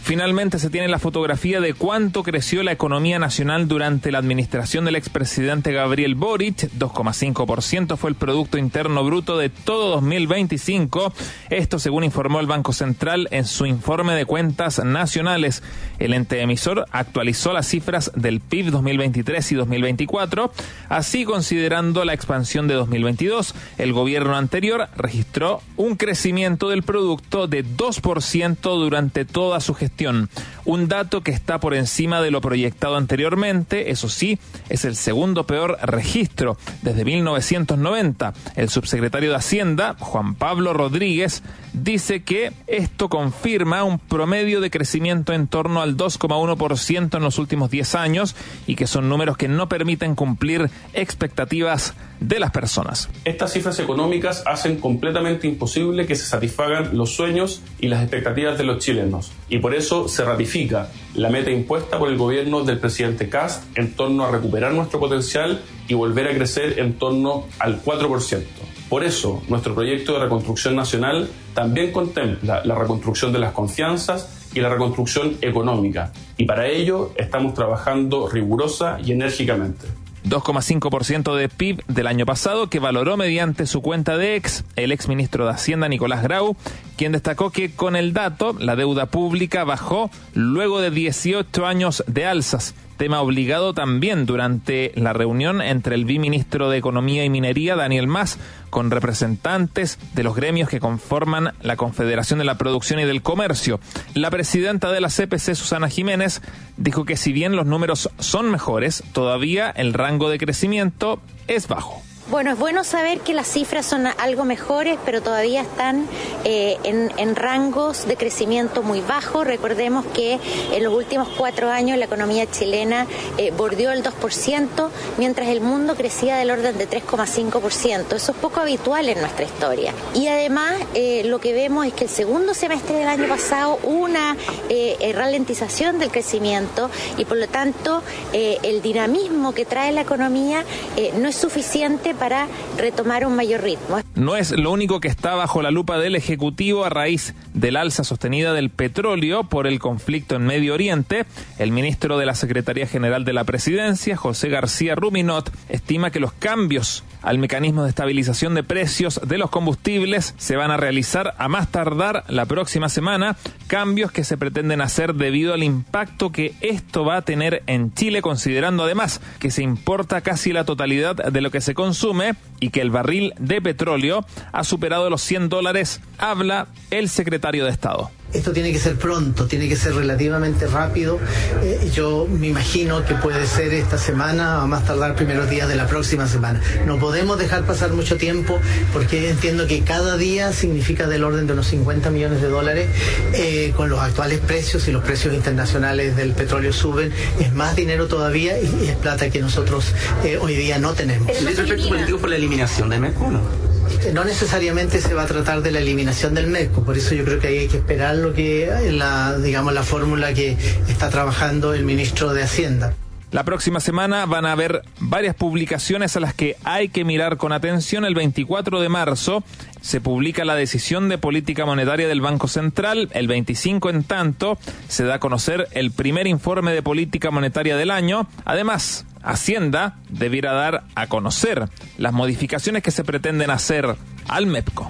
Speaker 6: Finalmente se tiene la fotografía de cuánto creció la economía nacional durante la administración del expresidente Gabriel Boric. dos coma cinco por ciento fue el Producto Interno Bruto de todo dos mil veinticinco. Esto según informó el Banco Central en su informe de cuentas nacionales. El ente emisor actualizó las cifras del P I B dos mil veintitrés y dos mil veinticuatro. Así, considerando la expansión de dos mil veintidós, el gobierno anterior registró un crecimiento del producto de dos por ciento durante toda su gestión. Un dato que está por encima de lo proyectado anteriormente. Eso sí, es el segundo peor registro desde mil novecientos noventa. El subsecretario de Hacienda, Juan Pablo Rodríguez, dice que esto confirma un promedio de crecimiento en torno al dos coma uno por ciento en los últimos diez años y que son números que no permiten cumplir expectativas de las personas.
Speaker 8: Estas cifras económicas hacen completamente imposible que se satisfagan los sueños y las expectativas de los chilenos, y por eso se ratifica la meta impuesta por el gobierno del presidente Kast en torno a recuperar nuestro potencial y volver a crecer en torno al cuatro por ciento. Por eso, nuestro proyecto de reconstrucción nacional también contempla la reconstrucción de las confianzas y la reconstrucción económica, y para ello estamos trabajando rigurosa y enérgicamente.
Speaker 6: dos coma cinco por ciento de P I B del año pasado, que valoró mediante su cuenta de ex el exministro de Hacienda Nicolás Grau, quien destacó que con el dato la deuda pública bajó luego de dieciocho años de alzas, tema obligado también durante la reunión entre el viceministro de Economía y Minería, Daniel Mas, con representantes de los gremios que conforman la Confederación de la Producción y del Comercio. La presidenta de la C P C, Susana Jiménez, dijo que si bien los números son mejores, todavía el rango de crecimiento es bajo.
Speaker 21: Bueno, es bueno saber que las cifras son algo mejores, pero todavía están eh, en, en rangos de crecimiento muy bajos. Recordemos que en los últimos cuatro años la economía chilena eh, bordeó el dos por ciento, mientras el mundo crecía del orden de tres coma cinco por ciento. Eso es poco habitual en nuestra historia. Y además eh, lo que vemos es que el segundo semestre del año pasado hubo una eh, ralentización del crecimiento y por lo tanto eh, el dinamismo que trae la economía eh, no es suficiente para retomar un mayor ritmo.
Speaker 6: No es lo único que está bajo la lupa del Ejecutivo a raíz del alza sostenida del petróleo por el conflicto en Medio Oriente. El ministro de la Secretaría General de la Presidencia, José García Ruminot, estima que los cambios al mecanismo de estabilización de precios de los combustibles se van a realizar a más tardar la próxima semana, cambios que se pretenden hacer debido al impacto que esto va a tener en Chile, considerando además que se importa casi la totalidad de lo que se consume y que el barril de petróleo ha superado los cien dólares, habla el secretario de Estado.
Speaker 4: Esto tiene que ser pronto, tiene que ser relativamente rápido. Eh, yo me imagino que puede ser esta semana o más tardar primeros días de la próxima semana. No podemos dejar pasar mucho tiempo porque entiendo que cada día significa del orden de unos cincuenta millones de dólares. Eh, con los actuales precios, y los precios internacionales del petróleo suben, es más dinero todavía y, y es plata que nosotros eh, hoy día no tenemos.
Speaker 22: ¿Es el efecto político por la eliminación de MECO, no?
Speaker 4: No necesariamente se va a tratar de la eliminación del MECO, por eso yo creo que hay que esperar lo que la, digamos, la fórmula que está trabajando el ministro de Hacienda.
Speaker 6: La próxima semana van a haber varias publicaciones a las que hay que mirar con atención. El veinticuatro de marzo se publica la decisión de política monetaria del Banco Central. El veinticinco, en tanto, se da a conocer el primer informe de política monetaria del año. Además, Hacienda debiera dar a conocer las modificaciones que se pretenden hacer al MEPCO.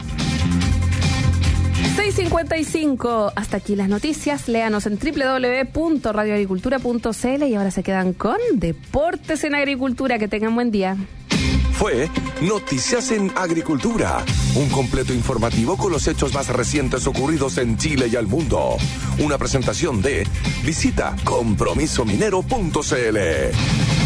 Speaker 2: seis cincuenta y cinco, hasta aquí las noticias. Léanos en doble u doble u doble u punto radio agricultura punto c l y ahora se quedan con Deportes en Agricultura. Que tengan buen día.
Speaker 15: Fue Noticias en Agricultura, un completo informativo con los hechos más recientes ocurridos en Chile y al mundo. Una presentación de Visita compromiso minero punto c l.